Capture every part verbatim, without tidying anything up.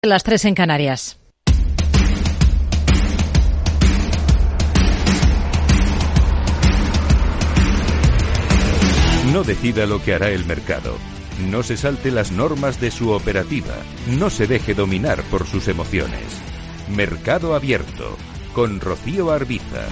Las tres en Canarias. No decida lo que hará el mercado. No se salte las normas de su operativa. No se deje dominar por sus emociones. Mercado Abierto, con Rocío Arbiza.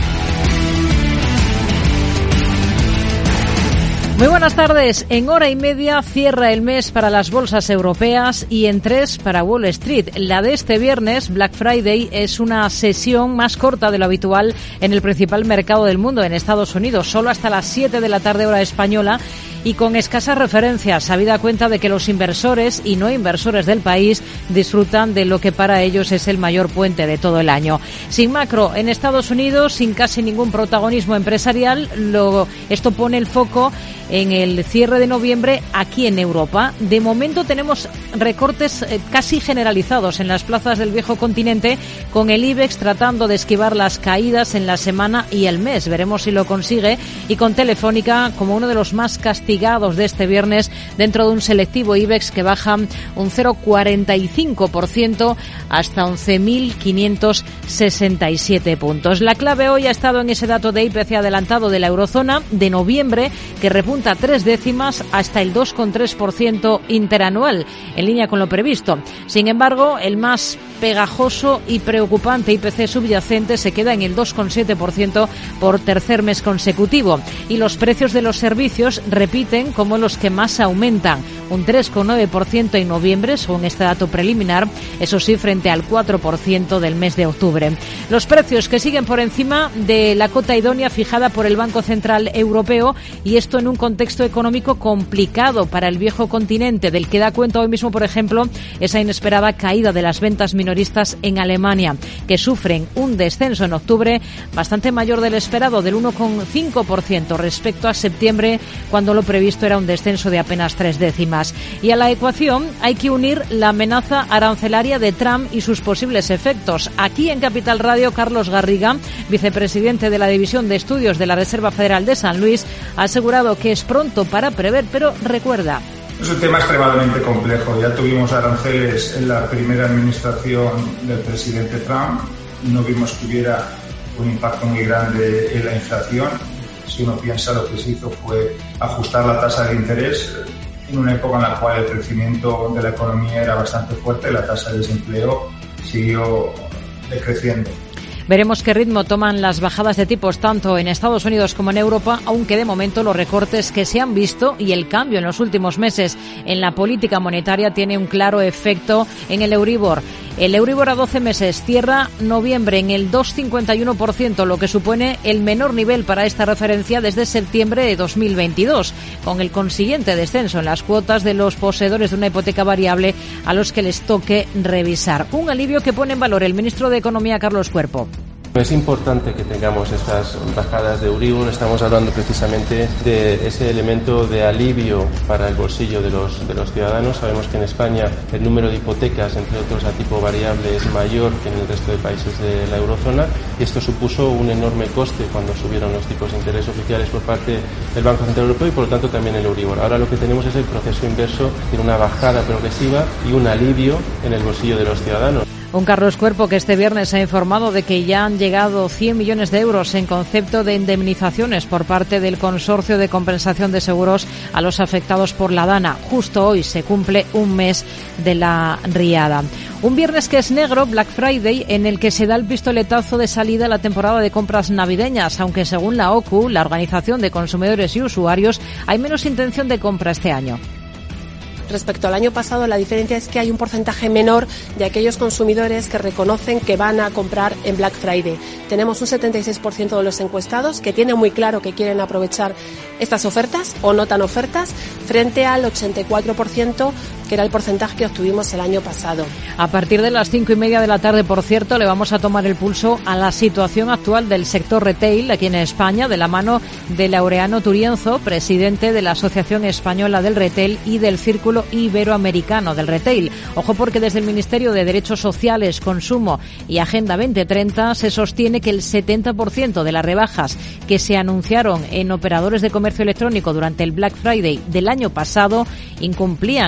Muy buenas tardes. En hora y media cierra el mes para las bolsas europeas y en tres para Wall Street. La de este viernes, Black Friday, es una sesión más corta de lo habitual en el principal mercado del mundo, en Estados Unidos, solo hasta las siete de la tarde hora española y con escasas referencias, habida cuenta de que los inversores y no inversores del país disfrutan de lo que para ellos es el mayor puente de todo el año. Sin macro en Estados Unidos, sin casi ningún protagonismo empresarial, lo, esto pone el foco en el cierre de noviembre aquí en Europa. De momento tenemos recortes eh, casi generalizados en las plazas del viejo continente, con el IBEX tratando de esquivar las caídas en la semana y el mes. Veremos si lo consigue, y con Telefónica como uno de los más castigados de este viernes dentro de un selectivo IBEX que baja un cero coma cuarenta y cinco por ciento hasta once mil quinientos sesenta y siete puntos. La clave hoy ha estado en ese dato de I P C adelantado de la eurozona de noviembre, que repunta tres décimas hasta el dos coma tres por ciento interanual, en línea con lo previsto. Sin embargo, el más pegajoso y preocupante I P C subyacente se queda en el dos coma siete por ciento por tercer mes consecutivo. Y los precios de los servicios repiten como los que más aumentan, un tres coma nueve por ciento en noviembre, según este dato preliminar, eso sí, frente al cuatro por ciento del mes de octubre. Los precios que siguen por encima de la cota idónea fijada por el Banco Central Europeo, y esto en un contexto económico complicado para el viejo continente, del que da cuenta hoy mismo, por ejemplo, esa inesperada caída de las ventas minoristas en Alemania, que sufren un descenso en octubre bastante mayor del esperado, del uno coma cinco por ciento respecto a septiembre, cuando lo previsto era un descenso de apenas tres décimas. Y a la ecuación hay que unir la amenaza arancelaria de Trump y sus posibles efectos. Aquí en Capital Radio, Carlos Garriga, vicepresidente de la División de Estudios de la Reserva Federal de San Luis, ha asegurado que es pronto para prever, pero recuerda: es un tema extremadamente complejo. Ya tuvimos aranceles en la primera administración del presidente Trump. No vimos que hubiera un impacto muy grande en la inflación. Si uno piensa, lo que se hizo fue ajustar la tasa de interés en una época en la cual el crecimiento de la economía era bastante fuerte, la tasa de desempleo siguió decreciendo. Veremos qué ritmo toman las bajadas de tipos tanto en Estados Unidos como en Europa, aunque de momento los recortes que se han visto y el cambio en los últimos meses en la política monetaria tiene un claro efecto en el Euribor. El Euribor a doce meses cierra noviembre en el dos coma cincuenta y uno por ciento, lo que supone el menor nivel para esta referencia desde septiembre de dos mil veintidós, con el consiguiente descenso en las cuotas de los poseedores de una hipoteca variable a los que les toque revisar. Un alivio que pone en valor el ministro de Economía, Carlos Cuerpo. Es importante que tengamos estas bajadas de Euribor. Estamos hablando precisamente de ese elemento de alivio para el bolsillo de los, de los ciudadanos. Sabemos que en España el número de hipotecas, entre otros a tipo variable, es mayor que en el resto de países de la eurozona, y esto supuso un enorme coste cuando subieron los tipos de interés oficiales por parte del Banco Central Europeo y por lo tanto también el Euribor. Ahora lo que tenemos es el proceso inverso, tiene una bajada progresiva y un alivio en el bolsillo de los ciudadanos. Un Carlos Cuerpo que este viernes ha informado de que ya han llegado cien millones de euros en concepto de indemnizaciones por parte del Consorcio de Compensación de Seguros a los afectados por la Dana. Justo hoy se cumple un mes de la riada. Un viernes que es negro, Black Friday, en el que se da el pistoletazo de salida a la temporada de compras navideñas, aunque según la O C U, la Organización de Consumidores y Usuarios, hay menos intención de compra este año. Respecto al año pasado, la diferencia es que hay un porcentaje menor de aquellos consumidores que reconocen que van a comprar en Black Friday. Tenemos un setenta y seis por ciento de los encuestados que tienen muy claro que quieren aprovechar estas ofertas o no tan ofertas, frente al ochenta y cuatro por ciento que era el porcentaje que obtuvimos el año pasado. A partir de las cinco y media de la tarde, por cierto, le vamos a tomar el pulso a la situación actual del sector retail aquí en España, de la mano de Laureano Turienzo, presidente de la Asociación Española del Retail y del Círculo Iberoamericano del Retail. Ojo, porque desde el Ministerio de Derechos Sociales, Consumo y Agenda veinte treinta se sostiene que el setenta por ciento de las rebajas que se anunciaron en operadores de comercio electrónico durante el Black Friday del año pasado incumplían la normativa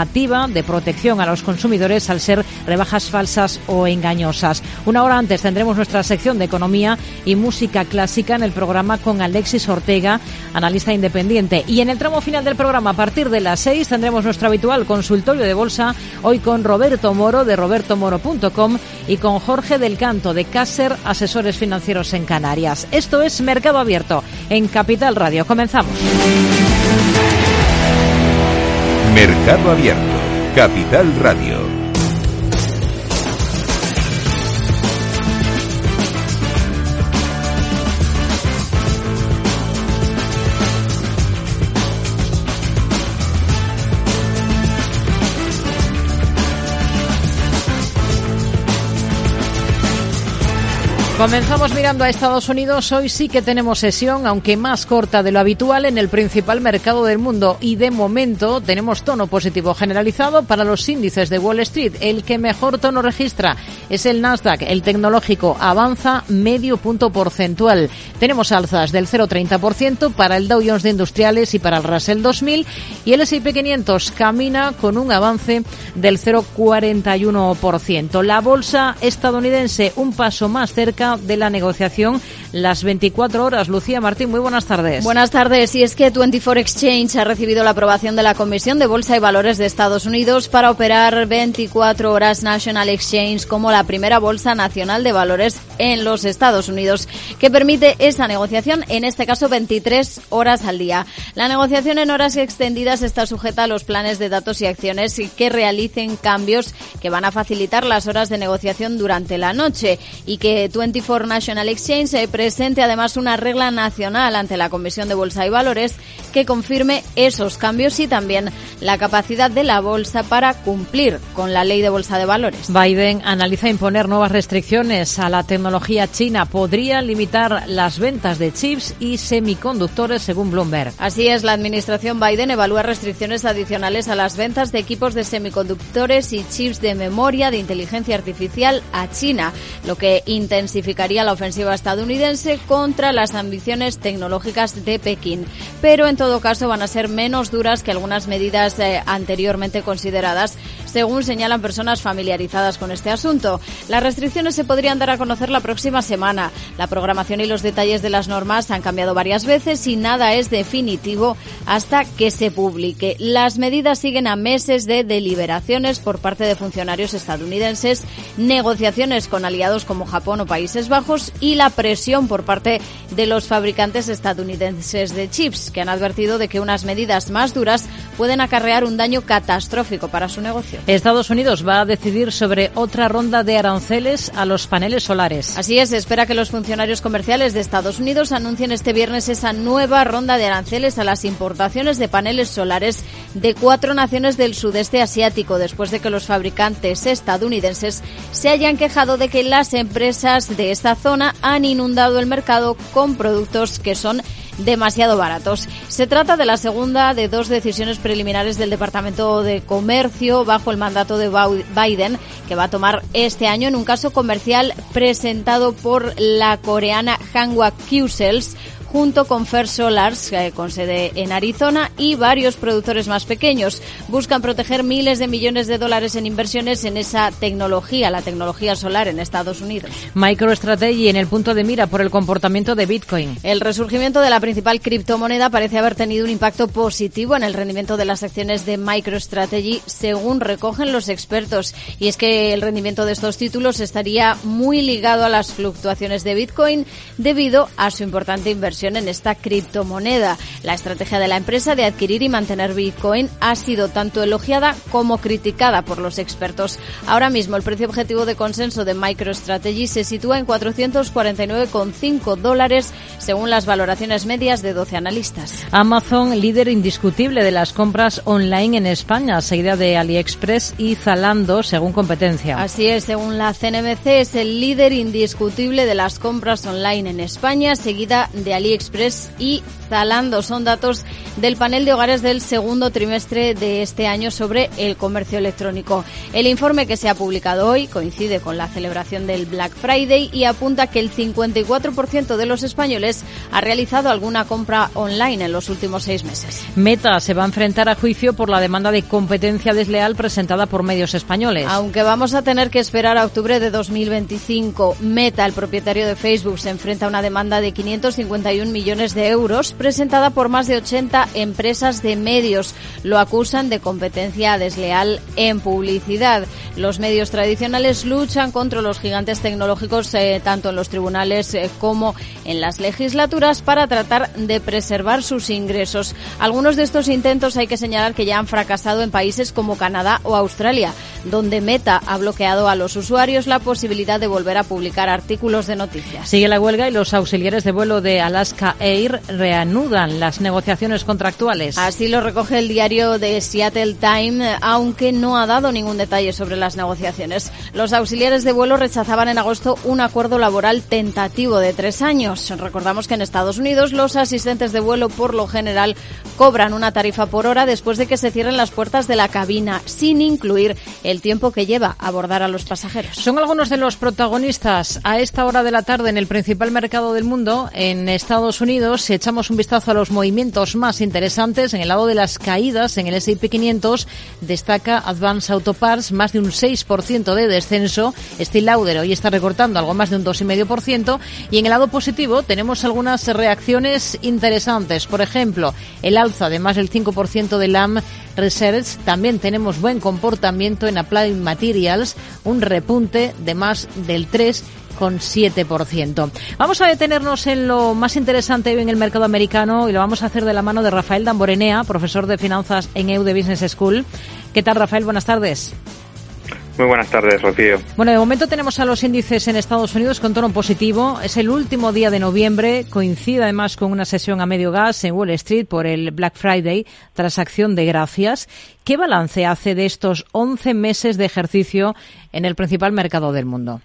normativa de protección a los consumidores al ser rebajas falsas o engañosas. Una hora antes tendremos nuestra sección de economía y música clásica en el programa con Alexis Ortega, analista independiente. Y en el tramo final del programa, a partir de las seis, tendremos nuestro habitual consultorio de bolsa, hoy con Roberto Moro de roberto moro punto com y con Jorge del Canto de Caser, asesores financieros en Canarias. Esto es Mercado Abierto en Capital Radio. Comenzamos. Mercado Abierto, Capital Radio. Comenzamos mirando a Estados Unidos. Hoy sí que tenemos sesión, aunque más corta de lo habitual, en el principal mercado del mundo. Y de momento tenemos tono positivo generalizado para los índices de Wall Street. El que mejor tono registra es el Nasdaq. El tecnológico avanza medio punto porcentual. Tenemos alzas del cero coma treinta por ciento para el Dow Jones de Industriales y para el Russell dos mil. Y el ese y pe quinientos camina con un avance del cero coma cuarenta y uno por ciento. La bolsa estadounidense un paso más cerca de la negociación las veinticuatro horas. Lucía Martín, muy buenas tardes. Buenas tardes. Y es que veinticuatro Exchange ha recibido la aprobación de la Comisión de Bolsa y Valores de Estados Unidos para operar veinticuatro horas National Exchange como la primera bolsa nacional de valores en los Estados Unidos, que permite esa negociación, en este caso veintitrés horas al día. La negociación en horas extendidas está sujeta a los planes de datos y acciones que realicen cambios que van a facilitar las horas de negociación durante la noche, y que veinticuatro National Exchange se presente además una regla nacional ante la Comisión de Bolsa y Valores que confirme esos cambios y también la capacidad de la bolsa para cumplir con la ley de bolsa de valores. Biden analiza imponer nuevas restricciones a la tecnología china. Podría limitar las ventas de chips y semiconductores, según Bloomberg. Así es, la administración Biden evalúa restricciones adicionales a las ventas de equipos de semiconductores y chips de memoria de inteligencia artificial a China, lo que intensificaría la ofensiva estadounidense contra las ambiciones tecnológicas de Pekín. Pero en todo caso van a ser menos duras que algunas medidas eh, anteriormente consideradas, según señalan personas familiarizadas con este asunto. Las restricciones se podrían dar a conocer la próxima semana. La programación y los detalles de las normas han cambiado varias veces y nada es definitivo hasta que se publique. Las medidas siguen a meses de deliberaciones por parte de funcionarios estadounidenses, negociaciones con aliados como Japón o Países Bajos y la presión por parte de los fabricantes estadounidenses de chips, que han advertido de que unas medidas más duras pueden acarrear un daño catastrófico para su negocio. Estados Unidos va a decidir sobre otra ronda de aranceles a los paneles solares. Así es, se espera que los funcionarios comerciales de Estados Unidos anuncien este viernes esa nueva ronda de aranceles a las importaciones de paneles solares de cuatro naciones del sudeste asiático, después de que los fabricantes estadounidenses se hayan quejado de que las empresas de esta zona han inundado el mercado con productos que son demasiado baratos. Se trata de la segunda de dos decisiones preliminares del Departamento de Comercio bajo el mandato de Biden, que va a tomar este año en un caso comercial presentado por la coreana Hanwha Q-Cells, junto con First Solars, eh, con sede en Arizona, y varios productores más pequeños. Buscan proteger miles de millones de dólares en inversiones en esa tecnología, la tecnología solar en Estados Unidos. MicroStrategy en el punto de mira por el comportamiento de Bitcoin. El resurgimiento de la principal criptomoneda parece haber tenido un impacto positivo en el rendimiento de las acciones de MicroStrategy, según recogen los expertos. Y es que el rendimiento de estos títulos estaría muy ligado a las fluctuaciones de Bitcoin debido a su importante inversión en esta criptomoneda. La estrategia de la empresa de adquirir y mantener Bitcoin ha sido tanto elogiada como criticada por los expertos. Ahora mismo el precio objetivo de consenso de MicroStrategy se sitúa en cuatrocientos cuarenta y nueve coma cinco dólares según las valoraciones medias de doce analistas. Amazon, líder indiscutible de las compras online en España, seguida de AliExpress y Zalando, según competencia. Así es, según la C N M C es el líder indiscutible de las compras online en España, seguida de AliExpress AliExpress y Zalando. Son datos del panel de hogares del segundo trimestre de este año sobre el comercio electrónico. El informe que se ha publicado hoy coincide con la celebración del Black Friday y apunta que el cincuenta y cuatro por ciento de los españoles ha realizado alguna compra online en los últimos seis meses. Meta se va a enfrentar a juicio por la demanda de competencia desleal presentada por medios españoles. Aunque vamos a tener que esperar a octubre de dos mil veinticinco, Meta, el propietario de Facebook, se enfrenta a una demanda de quinientos cincuenta y un millones de euros presentada por más de ochenta empresas de medios. Lo acusan de competencia desleal en publicidad. Los medios tradicionales luchan contra los gigantes tecnológicos eh, tanto en los tribunales eh, como en las legislaturas para tratar de preservar sus ingresos. Algunos de estos intentos hay que señalar que ya han fracasado en países como Canadá o Australia, donde Meta ha bloqueado a los usuarios la posibilidad de volver a publicar artículos de noticias. Sigue la huelga y los auxiliares de vuelo de Alaska Air reanudan las negociaciones contractuales. Así lo recoge el diario de Seattle Times, aunque no ha dado ningún detalle sobre las negociaciones. Los auxiliares de vuelo rechazaban en agosto un acuerdo laboral tentativo de tres años. Recordamos que en Estados Unidos los asistentes de vuelo por lo general cobran una tarifa por hora después de que se cierren las puertas de la cabina, sin incluir el tiempo que lleva a abordar a los pasajeros. Son algunos de los protagonistas a esta hora de la tarde en el principal mercado del mundo, en Estados Unidos. Si echamos un vistazo a los movimientos más interesantes, en el lado de las caídas, en el ese y pe quinientos, destaca Advance Auto Parts, más de un seis por ciento de descenso. Estée Lauder hoy está recortando algo más de un dos coma cinco por ciento. Y en el lado positivo tenemos algunas reacciones interesantes. Por ejemplo, el alza de más del cinco por ciento de Lam Research. También tenemos buen comportamiento en Applied Materials, un repunte de más del tres coma siete por ciento. Vamos a detenernos en lo más interesante hoy en el mercado americano y lo vamos a hacer de la mano de Rafael Damborenea, profesor de finanzas en E U de Business School. ¿Qué tal, Rafael? Buenas tardes. Muy buenas tardes, Rocío. Bueno, de momento tenemos a los índices en Estados Unidos con tono positivo. Es el último día de noviembre. Coincide además con una sesión a medio gas en Wall Street por el Black Friday, tras Acción de Gracias. ¿Qué balance hace de estos once meses de ejercicio en el principal mercado del mundo?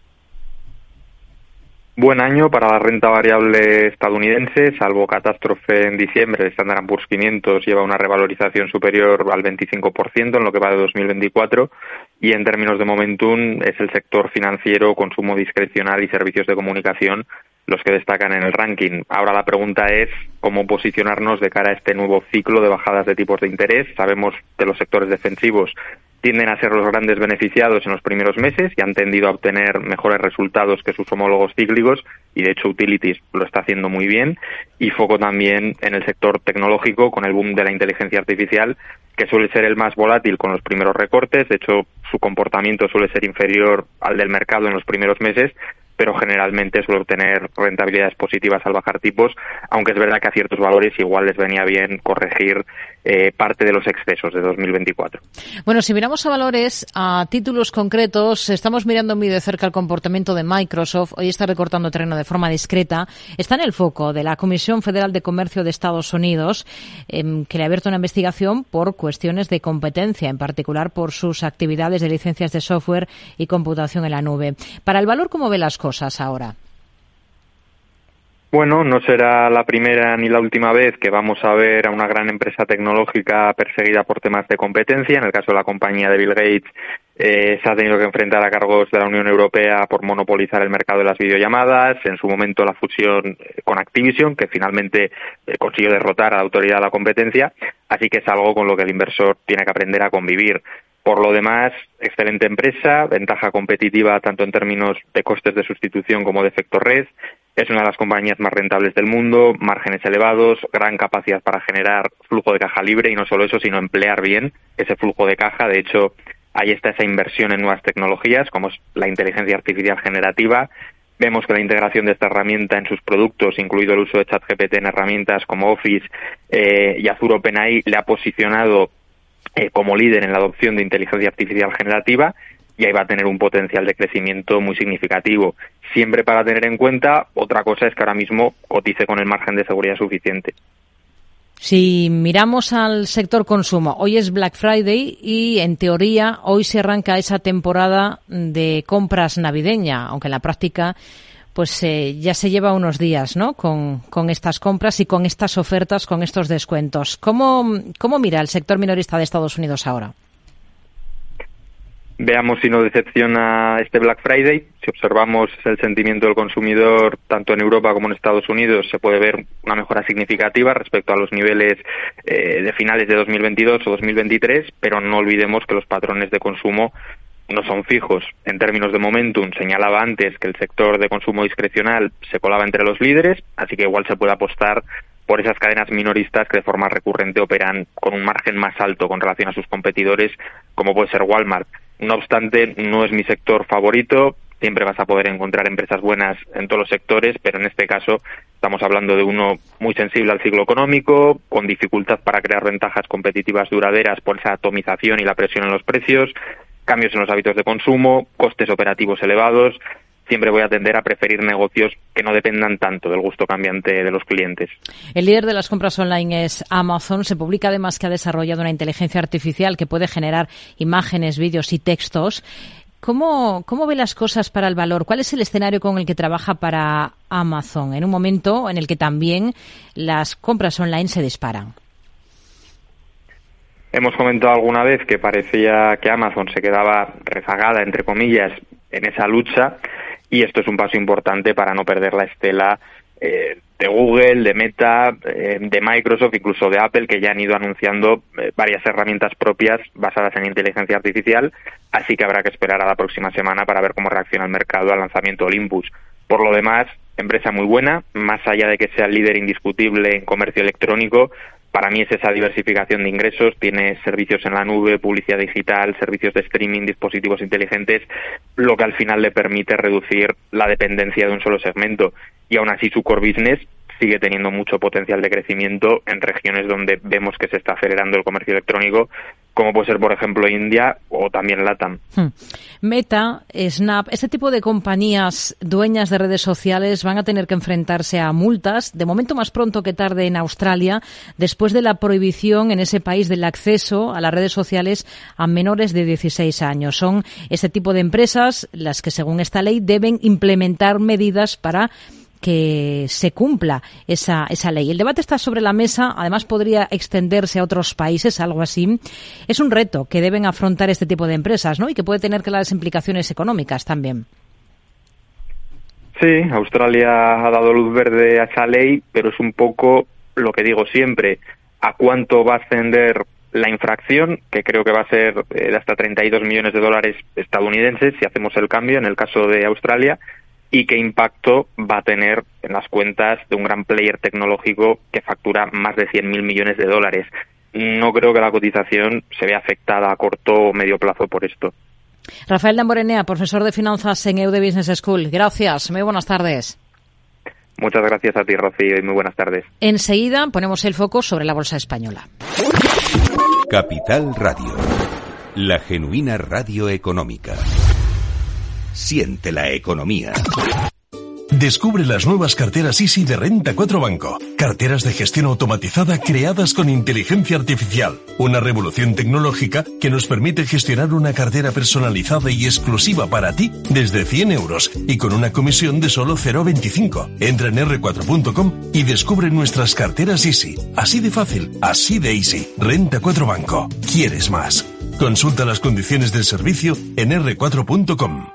Buen año para la renta variable estadounidense, salvo catástrofe en diciembre. El Standard and Poor's quinientos lleva una revalorización superior al veinticinco por ciento en lo que va de dos mil veinticuatro y en términos de momentum es el sector financiero, consumo discrecional y servicios de comunicación los que destacan en el ranking. Ahora la pregunta es cómo posicionarnos de cara a este nuevo ciclo de bajadas de tipos de interés. Sabemos que los sectores defensivos tienden a ser los grandes beneficiados en los primeros meses y han tendido a obtener mejores resultados que sus homólogos cíclicos y de hecho Utilities lo está haciendo muy bien, y foco también en el sector tecnológico con el boom de la inteligencia artificial, que suele ser el más volátil con los primeros recortes. De hecho su comportamiento suele ser inferior al del mercado en los primeros meses, pero generalmente suele obtener rentabilidades positivas al bajar tipos, aunque es verdad que a ciertos valores igual les venía bien corregir eh, parte de los excesos de dos mil veinticuatro. Bueno, si miramos a valores, a títulos concretos, estamos mirando muy de cerca el comportamiento de Microsoft. Hoy está recortando terreno de forma discreta. Está en el foco de la Comisión Federal de Comercio de Estados Unidos, eh, que le ha abierto una investigación por cuestiones de competencia, en particular por sus actividades de licencias de software y computación en la nube. Para el valor, ¿cómo ve las cosas cosas ahora? Bueno, no será la primera ni la última vez que vamos a ver a una gran empresa tecnológica perseguida por temas de competencia. En el caso de la compañía de Bill Gates, eh, se ha tenido que enfrentar a cargos de la Unión Europea por monopolizar el mercado de las videollamadas. En su momento la fusión con Activision, que finalmente eh, consiguió derrotar a la autoridad de la competencia. Así que es algo con lo que el inversor tiene que aprender a convivir. Por lo demás, excelente empresa, ventaja competitiva tanto en términos de costes de sustitución como de efecto red. Es una de las compañías más rentables del mundo, márgenes elevados, gran capacidad para generar flujo de caja libre y no solo eso, sino emplear bien ese flujo de caja. De hecho, ahí está esa inversión en nuevas tecnologías, como es la inteligencia artificial generativa. Vemos que la integración de esta herramienta en sus productos, incluido el uso de ChatGPT en herramientas como Office eh, y Azure OpenAI, le ha posicionado Eh, como líder en la adopción de inteligencia artificial generativa, y ahí va a tener un potencial de crecimiento muy significativo. Siempre para tener en cuenta, otra cosa es que ahora mismo cotice con el margen de seguridad suficiente. Si miramos al sector consumo, hoy es Black Friday y en teoría hoy se arranca esa temporada de compras navideña, aunque en la práctica pues eh, ya se lleva unos días, ¿no?, con, con estas compras y con estas ofertas, con estos descuentos. ¿Cómo, cómo mira el sector minorista de Estados Unidos ahora? Veamos si no decepciona este Black Friday. Si observamos el sentimiento del consumidor tanto en Europa como en Estados Unidos, se puede ver una mejora significativa respecto a los niveles eh, de finales de dos mil veintidós o dos mil veintitrés, pero no olvidemos que los patrones de consumo no son fijos. En términos de momentum, señalaba antes que el sector de consumo discrecional se colaba entre los líderes, así que igual se puede apostar por esas cadenas minoristas que de forma recurrente operan con un margen más alto con relación a sus competidores, como puede ser Walmart. No obstante, no es mi sector favorito. Siempre vas a poder encontrar empresas buenas en todos los sectores, pero en este caso estamos hablando de uno muy sensible al ciclo económico, con dificultad para crear ventajas competitivas duraderas por esa atomización y la presión en los precios, cambios en los hábitos de consumo, costes operativos elevados. Siempre voy a tender a preferir negocios que no dependan tanto del gusto cambiante de los clientes. El líder de las compras online es Amazon. Se publica además que ha desarrollado una inteligencia artificial que puede generar imágenes, vídeos y textos. ¿Cómo, cómo ve las cosas para el valor? ¿Cuál es el escenario con el que trabaja para Amazon en un momento en el que también las compras online se disparan? Hemos comentado alguna vez que parecía que Amazon se quedaba rezagada, entre comillas, en esa lucha. Y esto es un paso importante para no perder la estela eh, de Google, de Meta, eh, de Microsoft, incluso de Apple, que ya han ido anunciando eh, varias herramientas propias basadas en inteligencia artificial, así que habrá que esperar a la próxima semana para ver cómo reacciona el mercado al lanzamiento de Olympus. Por lo demás, empresa muy buena, más allá de que sea el líder indiscutible en comercio electrónico. Para mí es esa diversificación de ingresos, tiene servicios en la nube, publicidad digital, servicios de streaming, dispositivos inteligentes, lo que al final le permite reducir la dependencia de un solo segmento. Y aún así su core business sigue teniendo mucho potencial de crecimiento en regiones donde vemos que se está acelerando el comercio electrónico, como puede ser, por ejemplo, India o también LATAM. Hmm. Meta, Snap, este tipo de compañías dueñas de redes sociales van a tener que enfrentarse a multas, de momento más pronto que tarde en Australia, después de la prohibición en ese país del acceso a las redes sociales a menores de dieciséis años. Son este tipo de empresas las que, según esta ley, deben implementar medidas para que se cumpla esa, esa ley. El debate está sobre la mesa, además podría extenderse a otros países, algo así. Es un reto que deben afrontar este tipo de empresas, ¿no?, y que puede tener claras implicaciones económicas también. Sí, Australia ha dado luz verde a esa ley, pero es un poco lo que digo siempre, a cuánto va a ascender la infracción, que creo que va a ser de hasta treinta y dos millones de dólares estadounidenses si hacemos el cambio en el caso de Australia, y qué impacto va a tener en las cuentas de un gran player tecnológico que factura más de cien mil millones de dólares. No creo que la cotización se vea afectada a corto o medio plazo por esto. Rafael Damborenea, profesor de finanzas en E U D Business School. Gracias, muy buenas tardes. Muchas gracias a ti, Rocío, y muy buenas tardes. Enseguida ponemos el foco sobre la bolsa española. Capital Radio, la genuina radio económica. Siente la economía. Descubre las nuevas carteras Easy de Renta cuatro Banco. Carteras de gestión automatizada creadas con inteligencia artificial. Una revolución tecnológica que nos permite gestionar una cartera personalizada y exclusiva para ti desde cien euros y con una comisión de solo cero coma veinticinco. Entra en erre cuatro punto com y descubre nuestras carteras Easy. Así de fácil, así de easy. Renta cuatro Banco. ¿Quieres más? Consulta las condiciones del servicio en erre cuatro punto com.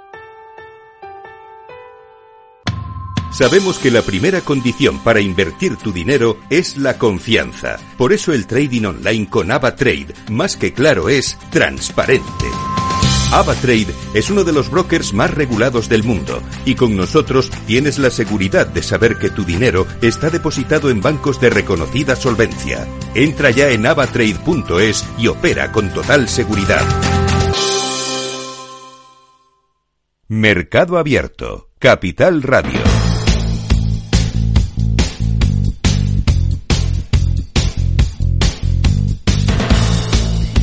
Sabemos que la primera condición para invertir tu dinero es la confianza. Por eso el trading online con AvaTrade, más que claro, es transparente. AvaTrade es uno de los brokers más regulados del mundo y con nosotros tienes la seguridad de saber que tu dinero está depositado en bancos de reconocida solvencia. Entra ya en avatrade punto es y opera con total seguridad. Mercado Abierto, Capital Radio.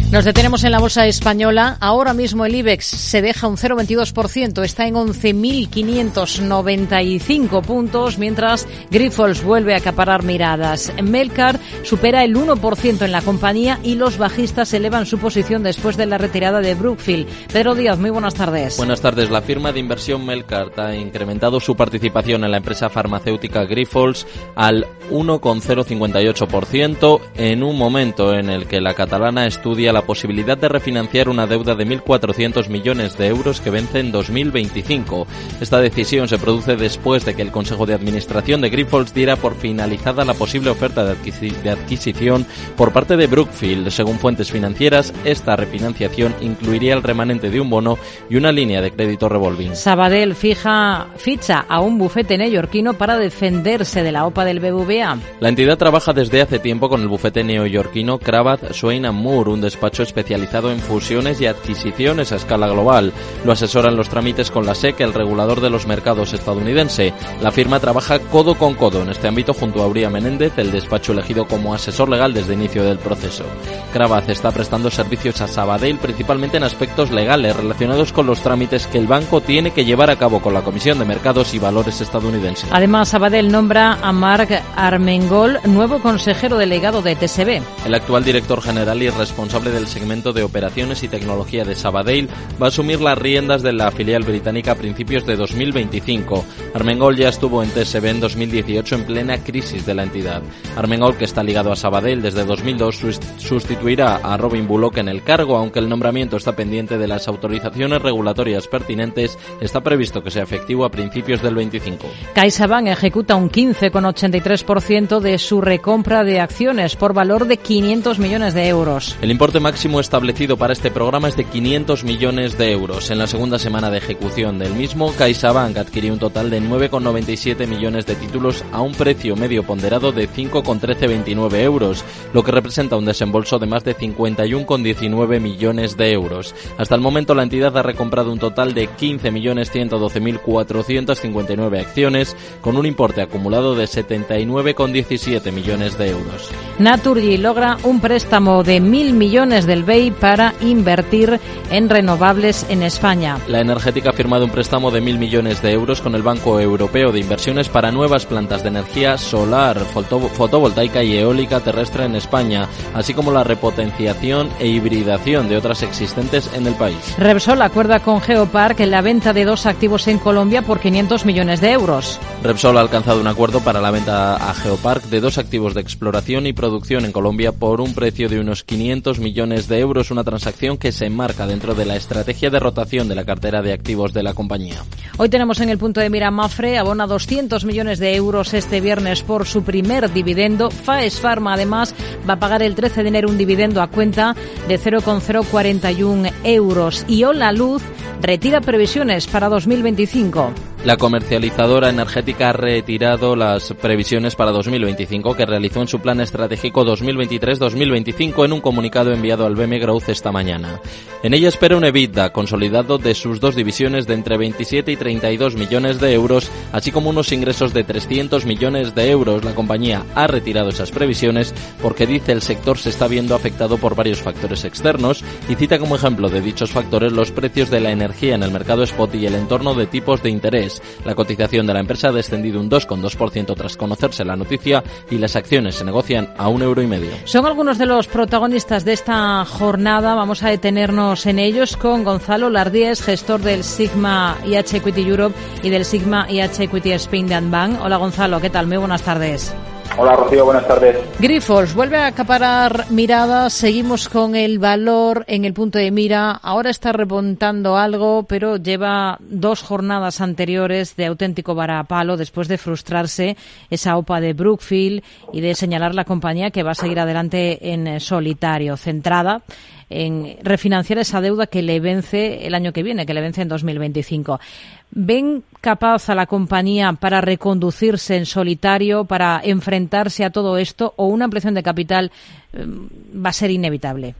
Nos detenemos en la bolsa española. Ahora mismo el IBEX se deja un cero coma veintidós por ciento, está en once mil quinientos noventa y cinco puntos, mientras Grifols vuelve a acaparar miradas. Melcar supera el uno por ciento en la compañía y los bajistas elevan su posición después de la retirada de Brookfield. Pedro Díaz, muy buenas tardes. Buenas tardes. La firma de inversión Melcar ha incrementado su participación en la empresa farmacéutica Grifols al uno coma cero cincuenta y ocho por ciento en un momento en el que la catalana estudia la posibilidad de refinanciar una deuda de mil cuatrocientos millones de euros que vence en dos mil veinticinco. Esta decisión se produce después de que el Consejo de Administración de Grifols diera por finalizada la posible oferta de, adquisi- de adquisición por parte de Brookfield. Según fuentes financieras, esta refinanciación incluiría el remanente de un bono y una línea de crédito revolving. Sabadell fija ficha a un bufete neoyorquino para defenderse de la OPA del B B V A. La entidad trabaja desde hace tiempo con el bufete neoyorquino Cravath, Swaine and Moore, un despacho especializado en fusiones y adquisiciones a escala global. Lo asesoran los trámites con la S E C, el regulador de los mercados estadounidense. La firma trabaja codo con codo en este ámbito junto a Uría Menéndez, el despacho elegido como asesor legal desde el inicio del proceso. Cravath está prestando servicios a Sabadell principalmente en aspectos legales relacionados con los trámites que el banco tiene que llevar a cabo con la Comisión de Mercados y Valores estadounidense. Además, Sabadell nombra a Marc Armengol nuevo consejero delegado de T S B. El actual director general y responsable del segmento de operaciones y tecnología de Sabadell va a asumir las riendas de la filial británica a principios de dos mil veinticinco. Armengol ya estuvo en T S B en dos mil dieciocho en plena crisis de la entidad. Armengol, que está ligado a Sabadell desde dos mil dos, sustituirá a Robin Bullock en el cargo, aunque el nombramiento está pendiente de las autorizaciones regulatorias pertinentes. Está previsto que sea efectivo a principios del veinticinco. CaixaBank ejecuta un quince coma ochenta y tres por ciento de su recompra de acciones por valor de quinientos millones de euros. El importe máximo establecido para este programa es de quinientos millones de euros. En la segunda semana de ejecución del mismo, CaixaBank adquirió un total de nueve coma noventa y siete millones de títulos a un precio medio ponderado de cinco coma trece veintinueve euros, lo que representa un desembolso de más de cincuenta y uno coma diecinueve millones de euros. Hasta el momento la entidad ha recomprado un total de quince millones ciento doce mil cuatrocientas cincuenta y nueve acciones con un importe acumulado de setenta y nueve coma diecisiete millones de euros. Naturgy logra un préstamo de mil millones del B E I para invertir en renovables en España. La energética ha firmado un préstamo de mil millones de euros con el Banco Europeo de Inversiones para nuevas plantas de energía solar, foto, fotovoltaica y eólica terrestre en España, así como la repotenciación e hibridación de otras existentes en el país. Repsol acuerda con Geopark en la venta de dos activos en Colombia por quinientos millones de euros. Repsol ha alcanzado un acuerdo para la venta a Geopark de dos activos de exploración y producción en Colombia por un precio de unos quinientos millones de euros, una transacción que se enmarca dentro de la estrategia de rotación de la cartera de activos de la compañía. Hoy tenemos en el punto de mira Mapfre, abona doscientos millones de euros este viernes por su primer dividendo. Faes Farma además va a pagar el trece de enero un dividendo a cuenta de cero coma cero cuarenta y uno euros. Y Hola Luz retira previsiones para dos mil veinticinco. La comercializadora energética ha retirado las previsiones para dos mil veinticinco que realizó en su plan estratégico dos mil veintitrés dos mil veinticinco en un comunicado enviado al B M Growth esta mañana. En ella espera un EBITDA consolidado de sus dos divisiones de entre veintisiete y treinta y dos millones de euros, así como unos ingresos de trescientos millones de euros. La compañía ha retirado esas previsiones porque dice el sector se está viendo afectado por varios factores externos y cita como ejemplo de dichos factores los precios de la energía en el mercado spot y el entorno de tipos de interés. La cotización de la empresa ha descendido un dos coma dos por ciento tras conocerse la noticia y las acciones se negocian a un euro y medio. Son algunos de los protagonistas de esta jornada. Vamos a detenernos en ellos con Gonzalo Lardíez, gestor del Sigma I H Equity Europe y del Sigma I H Equity Spain and Bank. Hola Gonzalo, ¿qué tal? Muy buenas tardes. Hola Rocío, buenas tardes. Grifols vuelve a acaparar miradas, seguimos con el valor en el punto de mira, ahora está repuntando algo, pero lleva dos jornadas anteriores de auténtico varapalo después de frustrarse esa OPA de Brookfield y de señalar la compañía que va a seguir adelante en solitario, centrada en refinanciar esa deuda que le vence el año que viene, que le vence en dos mil veinticinco. ¿Ven capaz a la compañía para reconducirse en solitario, para enfrentarse a todo esto, o una ampliación de capital eh, va a ser inevitable?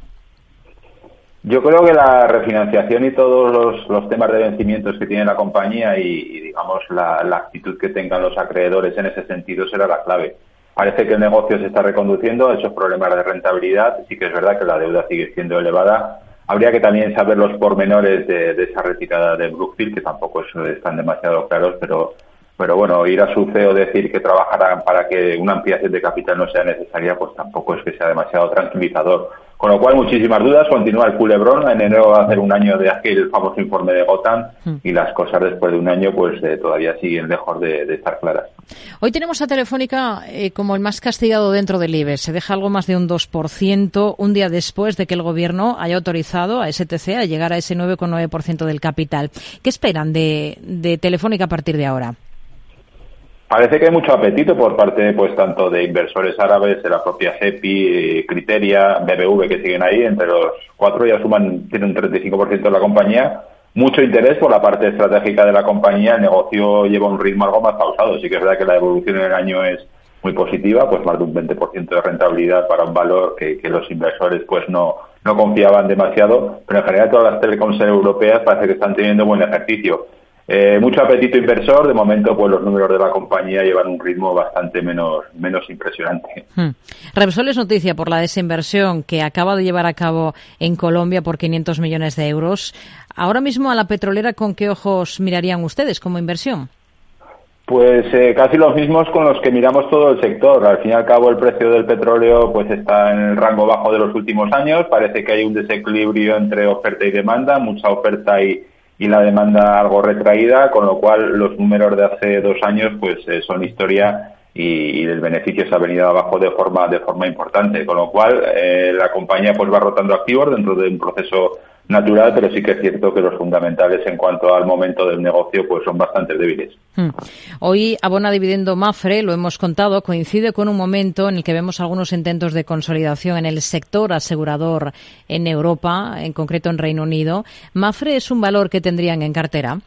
Yo creo que la refinanciación y todos los, los temas de vencimientos que tiene la compañía y, y digamos, la, la actitud que tengan los acreedores en ese sentido será la clave. parece que el negocio se está reconduciendo a esos problemas de rentabilidad. Sí que es verdad que la deuda sigue siendo elevada. Habría que también saber los pormenores de, de esa retirada de Brookfield, que tampoco están demasiado claros, pero pero bueno, ir a su C E O decir que trabajarán para que una ampliación de capital no sea necesaria, pues tampoco es que sea demasiado tranquilizador. Con lo cual, muchísimas dudas, continúa el culebrón. En enero va a hacer un año de aquel famoso informe de Gotham y las cosas después de un año pues eh, todavía siguen lejos de, de estar claras. Hoy tenemos a Telefónica eh, como el más castigado dentro del IBEX. Se deja algo más de un dos por ciento un día después de que el Gobierno haya autorizado a S T C a llegar a ese nueve coma nueve por ciento del capital. ¿Qué esperan de, de Telefónica a partir de ahora? Parece que hay mucho apetito por parte, pues, tanto de inversores árabes, de la propia SEPI, Criteria, B B V, que siguen ahí. Entre los cuatro ya suman, tienen un treinta y cinco por ciento de la compañía. Mucho interés por la parte estratégica de la compañía. El negocio lleva un ritmo algo más pausado. Sí que es verdad que la evolución en el año es muy positiva, pues más de un veinte por ciento de rentabilidad para un valor que, que los inversores, pues, no, no confiaban demasiado. Pero en general todas las telecoms europeas parece que están teniendo buen ejercicio. Eh, mucho apetito inversor. De momento, pues los números de la compañía llevan un ritmo bastante menos menos impresionante. Hmm. Repsol es noticia por la desinversión que acaba de llevar a cabo en Colombia por quinientos millones de euros. Ahora mismo a la petrolera, ¿con qué ojos mirarían ustedes como inversión? Pues eh, casi los mismos con los que miramos todo el sector. Al fin y al cabo, el precio del petróleo pues está en el rango bajo de los últimos años. Parece que hay un desequilibrio entre oferta y demanda, mucha oferta y y la demanda algo retraída, con lo cual los números de hace dos años pues eh, son historia y, y el beneficio se ha venido abajo de forma de forma importante, con lo cual eh, la compañía pues va rotando activos dentro de un proceso natural, pero sí que es cierto que los fundamentales en cuanto al momento del negocio pues son bastante débiles. Hmm. Hoy abona dividendo Mapfre, lo hemos contado, coincide con un momento en el que vemos algunos intentos de consolidación en el sector asegurador en Europa, en concreto en Reino Unido. ¿Mapfre es un valor que tendrían en cartera?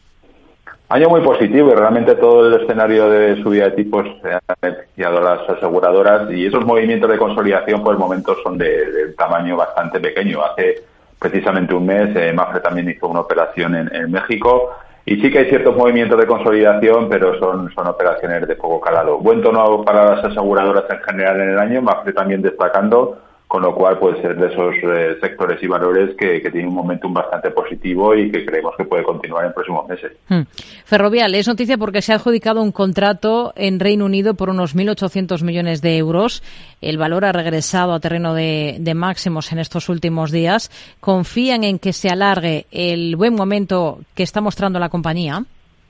Año muy positivo y realmente todo el escenario de subida de tipos ha beneficiado a las aseguradoras, y esos movimientos de consolidación por el momento son de, de tamaño bastante pequeño. Hace precisamente un mes eh, Mapfre también hizo una operación en, en México, y sí que hay ciertos movimientos de consolidación, pero son, son operaciones de poco calado. Buen tono para las aseguradoras en general en el año, Mapfre también destacando, con lo cual puede ser de esos eh, sectores y valores que, que tienen un momentum bastante positivo y que creemos que puede continuar en próximos meses. Hmm. Ferrovial es noticia porque se ha adjudicado un contrato en Reino Unido por unos mil ochocientos millones de euros. El valor ha regresado a terreno de, de máximos en estos últimos días. ¿Confían en que se alargue el buen momento que está mostrando la compañía?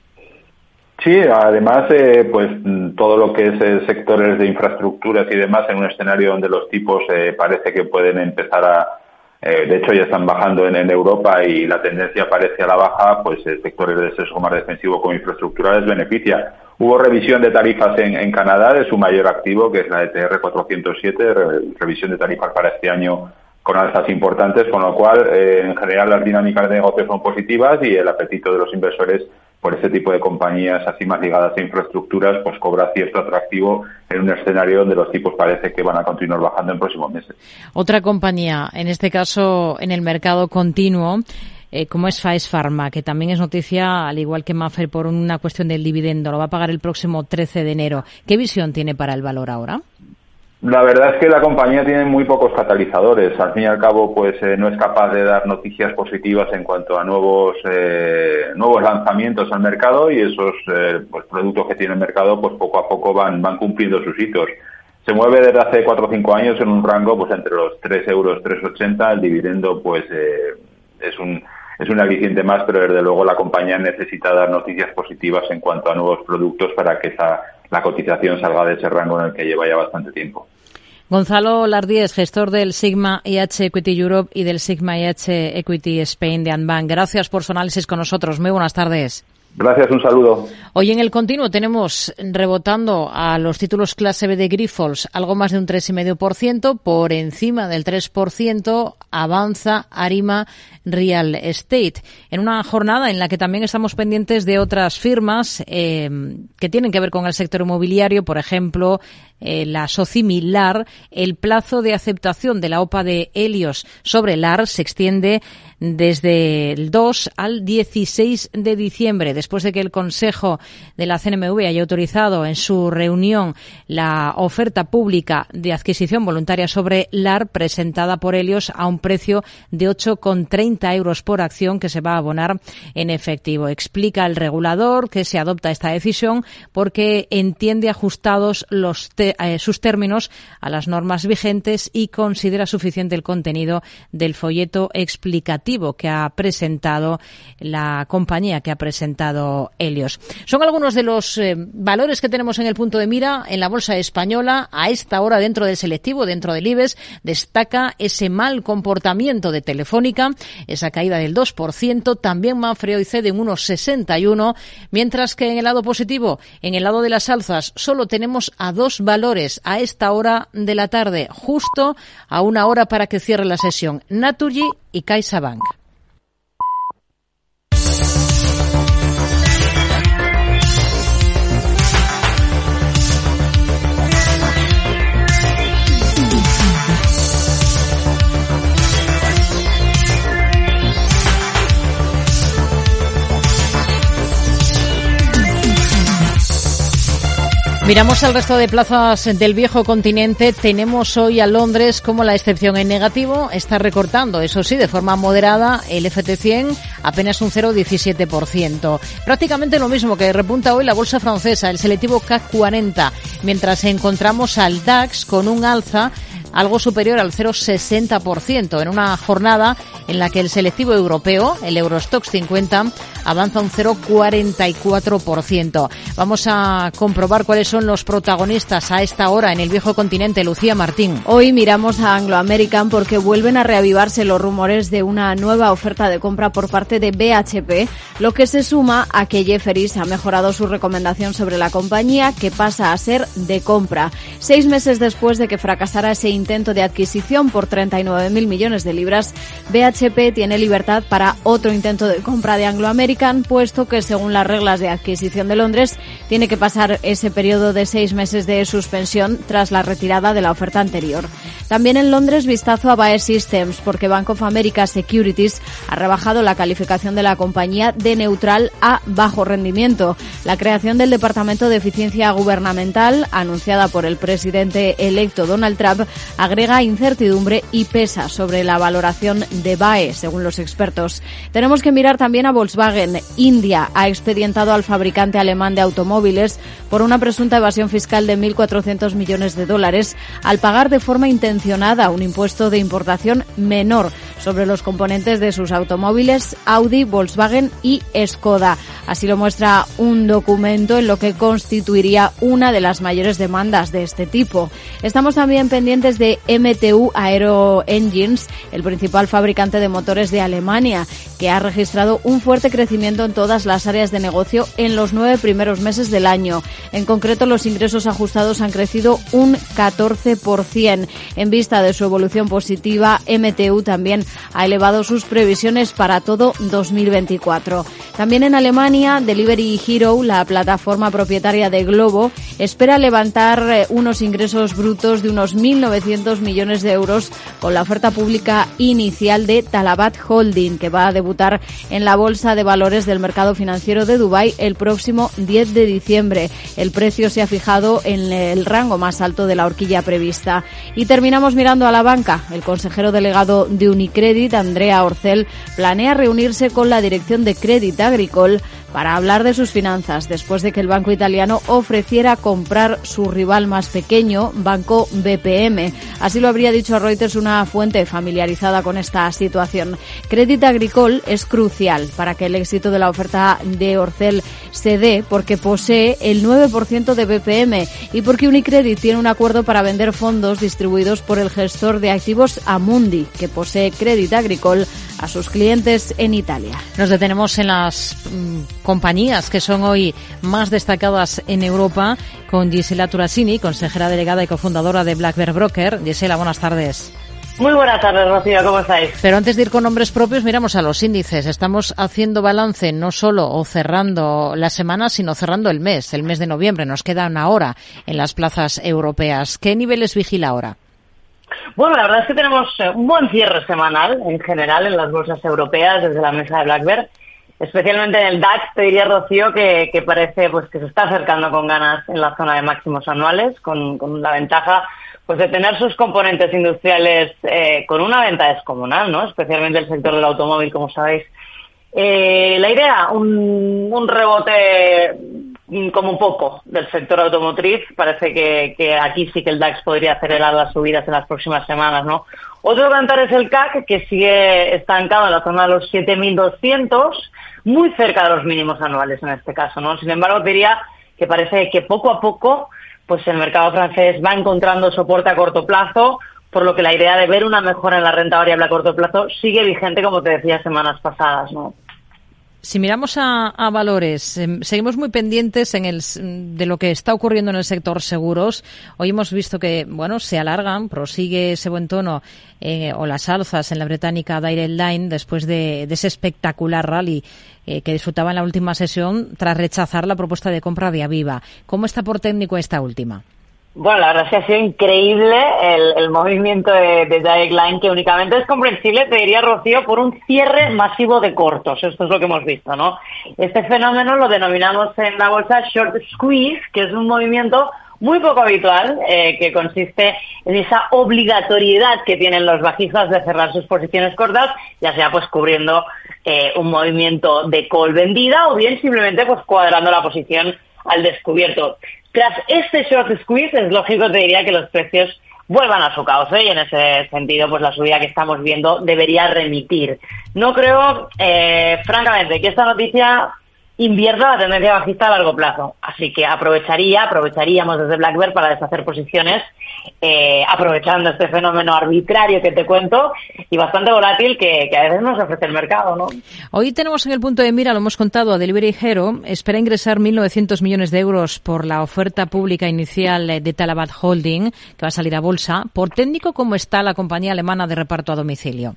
Sí, además, eh, pues todo lo que es eh, sectores de infraestructuras y demás en un escenario donde los tipos eh, parece que pueden empezar a, eh, de hecho ya están bajando en, en Europa y la tendencia parece a la baja, pues eh, sectores de sesgo más defensivo como infraestructura les beneficia. Hubo revisión de tarifas en, en Canadá de su mayor activo, que es la E T R cuatrocientos siete, re, revisión de tarifas para este año con alzas importantes, con lo cual eh, en general las dinámicas de negocio son positivas y el apetito de los inversores por ese tipo de compañías así más ligadas a infraestructuras pues cobra cierto atractivo en un escenario donde los tipos parece que van a continuar bajando en próximos meses. Otra compañía, en este caso en el mercado continuo, eh, como es Faes Farma, que también es noticia, al igual que Mapfre, por una cuestión del dividendo, lo va a pagar el próximo trece de enero. ¿Qué visión tiene para el valor ahora? La verdad es que la compañía tiene muy pocos catalizadores. Al fin y al cabo, pues eh, no es capaz de dar noticias positivas en cuanto a nuevos eh, nuevos lanzamientos al mercado, y esos eh, pues productos que tiene el mercado, pues poco a poco van van cumpliendo sus hitos. Se mueve desde hace cuatro o cinco años en un rango pues entre los tres euros, tres ochenta. El dividendo pues eh, es un es un aliciente más, pero desde luego la compañía necesita dar noticias positivas en cuanto a nuevos productos para que esa la cotización salga de ese rango en el que lleva ya bastante tiempo. Gonzalo Lardíez, gestor del Sigma I H Equity Europe y del Sigma I H Equity Spain de Anbank. Gracias por su análisis con nosotros. Muy buenas tardes. Gracias, un saludo. Hoy en el continuo tenemos rebotando a los títulos clase B de Grifols algo más de un tres coma cinco por ciento, por encima del tres por ciento Avanza, Arima, Real Estate, en una jornada en la que también estamos pendientes de otras firmas eh, que tienen que ver con el sector inmobiliario, por ejemplo, eh, la Socimi L A R, el plazo de aceptación de la O P A de Helios sobre L A R se extiende desde el dos al dieciséis de diciembre, después de que el Consejo de la C N M V haya autorizado en su reunión la oferta pública de adquisición voluntaria sobre L A R presentada por Helios a un precio de ocho con treinta euros por acción que se va a abonar en efectivo. Explica el regulador que se adopta esta decisión porque entiende ajustados los te, eh, sus términos a las normas vigentes y considera suficiente el contenido del folleto explicativo que ha presentado la compañía, que ha presentado Helios. Son algunos de los eh, valores que tenemos en el punto de mira en la bolsa española. A esta hora, dentro del selectivo, dentro del IBEX, destaca ese mal comportamiento de Telefónica, esa caída del dos por ciento, también Mapfre hoy cede en uno coma sesenta y uno, mientras que en el lado positivo, en el lado de las alzas, solo tenemos a dos valores a esta hora de la tarde, justo a una hora para que cierre la sesión, Naturgy y CaixaBank. Miramos al resto de plazas del viejo continente. Tenemos hoy a Londres como la excepción en negativo. Está recortando, eso sí, de forma moderada el F T cien, apenas un cero coma diecisiete por ciento. Prácticamente lo mismo que repunta hoy la bolsa francesa, el selectivo C A C cuarenta, mientras encontramos al DAX con un alza algo superior al cero coma sesenta por ciento, en una jornada en la que el selectivo europeo, el Eurostoxx cincuenta, avanza un cero coma cuarenta y cuatro por ciento. Vamos a comprobar cuáles son los protagonistas a esta hora en el viejo continente. Lucía Martín. Hoy miramos a Anglo American porque vuelven a reavivarse los rumores de una nueva oferta de compra por parte de B H P, lo que se suma a que Jefferies ha mejorado su recomendación sobre la compañía, que pasa a ser de compra. Seis meses después de que fracasara ese intento de adquisición por treinta y nueve mil millones de libras, B H P tiene libertad para otro intento de compra de Anglo American, puesto que según las reglas de adquisición de Londres tiene que pasar ese periodo de seis meses de suspensión tras la retirada de la oferta anterior. También en Londres, vistazo a Bae Systems, porque Bank of America Securities ha rebajado la calificación de la compañía de neutral a bajo rendimiento. La creación del Departamento de Eficiencia Gubernamental, anunciada por el presidente electo Donald Trump, agrega incertidumbre y pesa sobre la valoración de Bae, según los expertos. Tenemos que mirar también a Volkswagen. India ha expedientado al fabricante alemán de automóviles por una presunta evasión fiscal de mil cuatrocientos millones de dólares al pagar de forma intencionada un impuesto de importación menor sobre los componentes de sus automóviles Audi, Volkswagen y Skoda. Así lo muestra un documento en lo que constituiría una de las mayores demandas de este tipo. Estamos también pendientes de M T U Aero Engines, el principal fabricante de motores de Alemania, que ha registrado un fuerte crecimiento en todas las áreas de negocio en los nueve primeros meses del año. En concreto, los ingresos ajustados han crecido un catorce por ciento. En vista de su evolución positiva, M T U también ha elevado sus previsiones para todo dos mil veinticuatro. También en Alemania, Delivery Hero, la plataforma propietaria de Glovo, espera levantar unos ingresos brutos de unos mil novecientos millones de euros con la oferta pública inicial de Talabat Holding, que va a debutar en la Bolsa de Valores del Mercado Financiero de Dubái el próximo diez de diciembre. El precio se ha fijado en el rango más alto de la horquilla prevista. Y terminamos mirando a la banca. El consejero delegado de Unicredit, Andrea Orcel, planea reunirse con la dirección de Crédit Agricole para hablar de sus finanzas, después de que el banco italiano ofreciera comprar su rival más pequeño, Banco B P M. Así lo habría dicho a Reuters una fuente familiarizada con esta situación. Crédit Agricole es crucial para que el éxito de la oferta de Orcel se dé, porque posee el nueve por ciento de B P M y porque Unicredit tiene un acuerdo para vender fondos distribuidos por el gestor de activos Amundi, que posee Crédit Agricole, a sus clientes en Italia. Nos detenemos en las mmm, compañías que son hoy más destacadas en Europa con Gisela Turasini, consejera delegada y cofundadora de Black Bear Broker. Gisela, buenas tardes. Muy buenas tardes, Rocío, ¿cómo estáis? Pero antes de ir con nombres propios, miramos a los índices. Estamos haciendo balance no solo o cerrando la semana, sino cerrando el mes, el mes de noviembre. Nos queda una hora en las plazas europeas. ¿Qué niveles vigila ahora? Bueno, la verdad es que tenemos un buen cierre semanal en general en las bolsas europeas desde la mesa de Black Bear. Especialmente en el DAX, te diría, Rocío, que, que parece pues que se está acercando con ganas en la zona de máximos anuales, con, con la ventaja pues de tener sus componentes industriales eh, con una venta descomunal, ¿no? Especialmente el sector del automóvil, como sabéis. Eh, la idea, un, un rebote como poco del sector automotriz. Parece que, que aquí sí que el DAX podría acelerar las subidas en las próximas semanas, ¿no? Otro cantar es el C A C, que sigue estancado en la zona de los siete mil doscientos, muy cerca de los mínimos anuales en este caso, ¿no? Sin embargo, diría que parece que poco a poco pues el mercado francés va encontrando soporte a corto plazo, por lo que la idea de ver una mejora en la renta variable a corto plazo sigue vigente, como te decía semanas pasadas, ¿no? Si miramos a, a valores, eh, seguimos muy pendientes en el, de lo que está ocurriendo en el sector seguros. Hoy hemos visto que, bueno, se alargan, prosigue ese buen tono eh, o las alzas en la británica Direct Line después de, de ese espectacular rally eh, que disfrutaba en la última sesión tras rechazar la propuesta de compra de Aviva. ¿Cómo está por técnico esta última? Bueno, la verdad es que ha sido increíble el, el movimiento de, de Direct Line, que únicamente es comprensible, te diría, Rocío, por un cierre masivo de cortos. Esto es lo que hemos visto, ¿no? Este fenómeno lo denominamos en la bolsa short squeeze, que es un movimiento muy poco habitual, eh, que consiste en esa obligatoriedad que tienen los bajistas de cerrar sus posiciones cortas, ya sea pues cubriendo eh, un movimiento de call vendida o bien simplemente pues cuadrando la posición al descubierto. Tras este short squeeze es lógico, te diría, que los precios vuelvan a su cauce y en ese sentido pues la subida que estamos viendo debería remitir. No creo, eh, francamente, que esta noticia invierta la tendencia bajista a largo plazo. Así que aprovecharía, aprovecharíamos desde Black Bear para deshacer posiciones, eh, aprovechando este fenómeno arbitrario que te cuento y bastante volátil que, que a veces nos ofrece el mercado, ¿no? Hoy tenemos en el punto de mira, lo hemos contado, a Delivery Hero. Espera ingresar mil novecientos millones de euros por la oferta pública inicial de Talabat Holding, que va a salir a bolsa. Por técnico, ¿cómo está la compañía alemana de reparto a domicilio?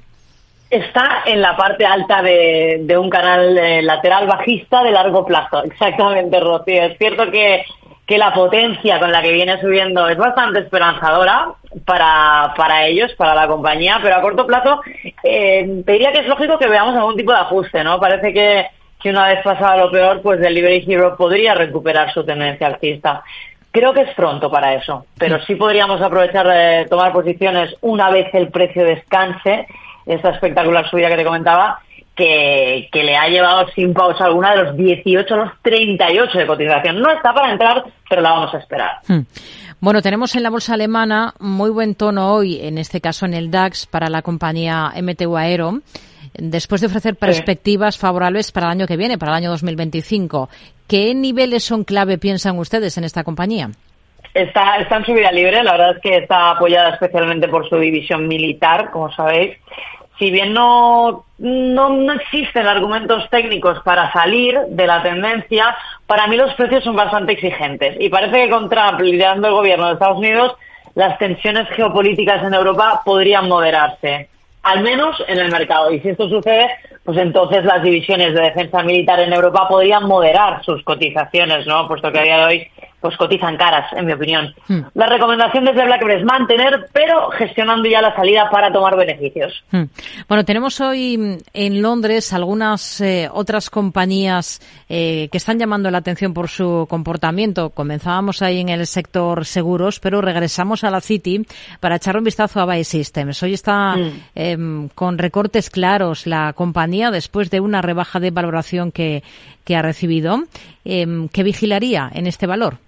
Está en la parte alta de, de un canal eh, lateral bajista de largo plazo. Exactamente, Rocío. Es cierto que, que la potencia con la que viene subiendo es bastante esperanzadora para, para ellos, para la compañía, pero a corto plazo eh, te diría que es lógico que veamos algún tipo de ajuste, ¿no? Parece que, que una vez pasado lo peor, pues Delivery Hero podría recuperar su tendencia alcista. Creo que es pronto para eso, pero sí podríamos aprovechar de tomar posiciones una vez el precio descanse, esta espectacular subida que te comentaba, que, que le ha llevado sin pausa alguna de los dieciocho a los treinta y ocho de cotización. No está para entrar, pero la vamos a esperar. Hmm. Bueno, tenemos en la bolsa alemana muy buen tono hoy, en este caso en el DAX, para la compañía M T U Aero, después de ofrecer perspectivas sí. favorables para el año que viene, para el año dos mil veinticinco. ¿Qué niveles son clave, piensan ustedes, en esta compañía? Está, está en subida libre, la verdad es que está apoyada especialmente por su división militar, como sabéis. Si bien no, no, no existen argumentos técnicos para salir de la tendencia, para mí los precios son bastante exigentes. Y parece que con Trump liderando el gobierno de Estados Unidos, las tensiones geopolíticas en Europa podrían moderarse, al menos en el mercado. Y si esto sucede, pues entonces las divisiones de defensa militar en Europa podrían moderar sus cotizaciones, ¿no? Puesto que a día de hoy pues cotizan caras, en mi opinión. Hmm. La recomendación desde Black Bear es mantener, pero gestionando ya la salida para tomar beneficios. Hmm. Bueno, tenemos hoy en Londres algunas eh, otras compañías eh, que están llamando la atención por su comportamiento. Comenzábamos ahí en el sector seguros, pero regresamos a la City para echarle un vistazo a Buy Systems. Hoy está hmm. eh, con recortes claros la compañía después de una rebaja de valoración que, que ha recibido. Eh, ¿Qué vigilaría en este valor?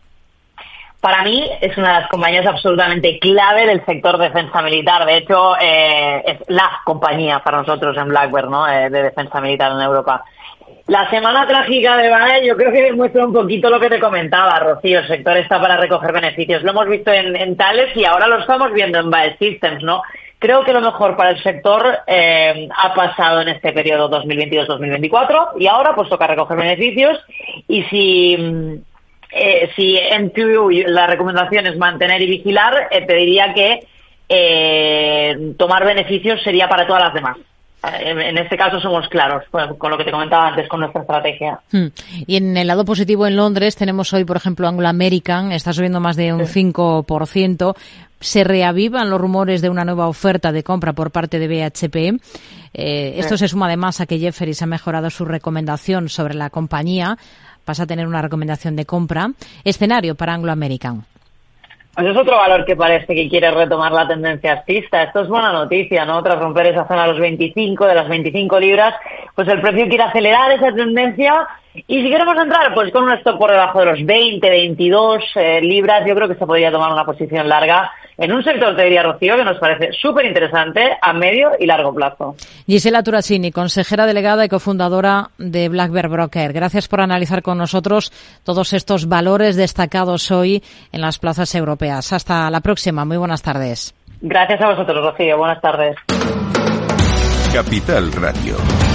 Para mí es una de las compañías absolutamente clave del sector defensa militar. De hecho, eh, es la compañía para nosotros en Black Bear, ¿no? Eh, de defensa militar en Europa. La semana trágica de Bae yo creo que demuestra un poquito lo que te comentaba, Rocío. El sector está para recoger beneficios. Lo hemos visto en, en Thales y ahora lo estamos viendo en Buy Systems, ¿no? Creo que lo mejor para el sector eh, ha pasado en este periodo dos mil veintidós dos mil veinticuatro y ahora pues toca recoger beneficios y si... Eh, si en tu la recomendación es mantener y vigilar, eh, te diría que eh, tomar beneficios sería para todas las demás. En este caso somos claros con lo que te comentaba antes, con nuestra estrategia. Hmm. Y en el lado positivo, en Londres tenemos hoy, por ejemplo, Anglo American, está subiendo más de un cinco por ciento. Se reavivan los rumores de una nueva oferta de compra por parte de B H P. Eh, esto se suma además a que Jefferies ha mejorado su recomendación sobre la compañía. Pasa a tener una recomendación de compra. Escenario para Anglo American. Pues es otro valor que parece que quiere retomar la tendencia alcista. Esto es buena noticia, ¿no? Tras romper esa zona de los veinticinco, de las veinticinco libras, pues el precio quiere acelerar esa tendencia. Y si queremos entrar, pues con un stop por debajo de los veinte, veintidós eh, libras, yo creo que se podría tomar una posición larga en un sector, te diría, Rocío, que nos parece súper interesante a medio y largo plazo. Gisela Turacini, consejera delegada y cofundadora de Black Bear Broker. Gracias por analizar con nosotros todos estos valores destacados hoy en las plazas europeas. Hasta la próxima. Muy buenas tardes. Gracias a vosotros, Rocío. Buenas tardes. Capital Radio.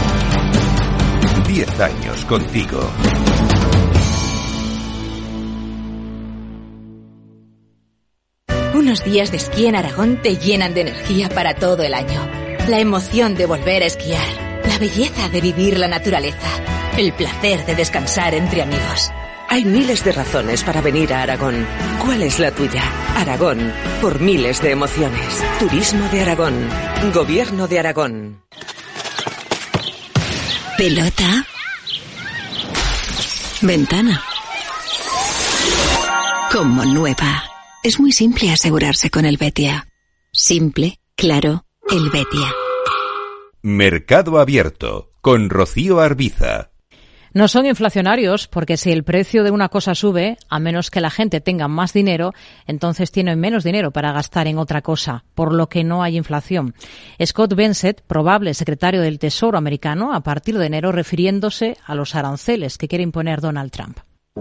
Diez años contigo. Unos días de esquí en Aragón te llenan de energía para todo el año. La emoción de volver a esquiar, la belleza de vivir la naturaleza, el placer de descansar entre amigos. Hay miles de razones para venir a Aragón. ¿Cuál es la tuya? Aragón, por miles de emociones. Turismo de Aragón. Gobierno de Aragón. Pelota. Ventana. Como nueva. Es muy simple asegurarse con el Betia. Simple, claro, el Betia. Mercado Abierto, con Rocío Arbiza. No son inflacionarios, porque si el precio de una cosa sube, a menos que la gente tenga más dinero, entonces tienen menos dinero para gastar en otra cosa, por lo que no hay inflación. Scott Bessent, probable secretario del Tesoro americano, a partir de enero, refiriéndose a los aranceles que quiere imponer Donald Trump.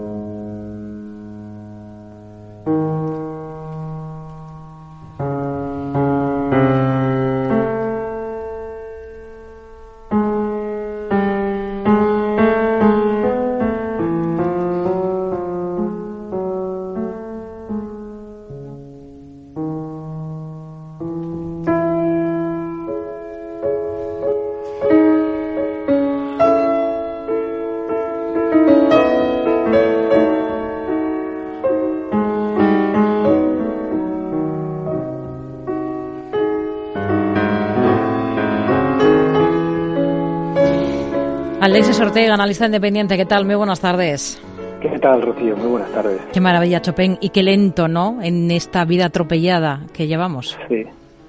Alexis Ortega, analista independiente, ¿qué tal? Muy buenas tardes. ¿Qué tal, Rocío? Muy buenas tardes. Qué maravilla Chopin y qué lento, ¿no?, en esta vida atropellada que llevamos. Sí,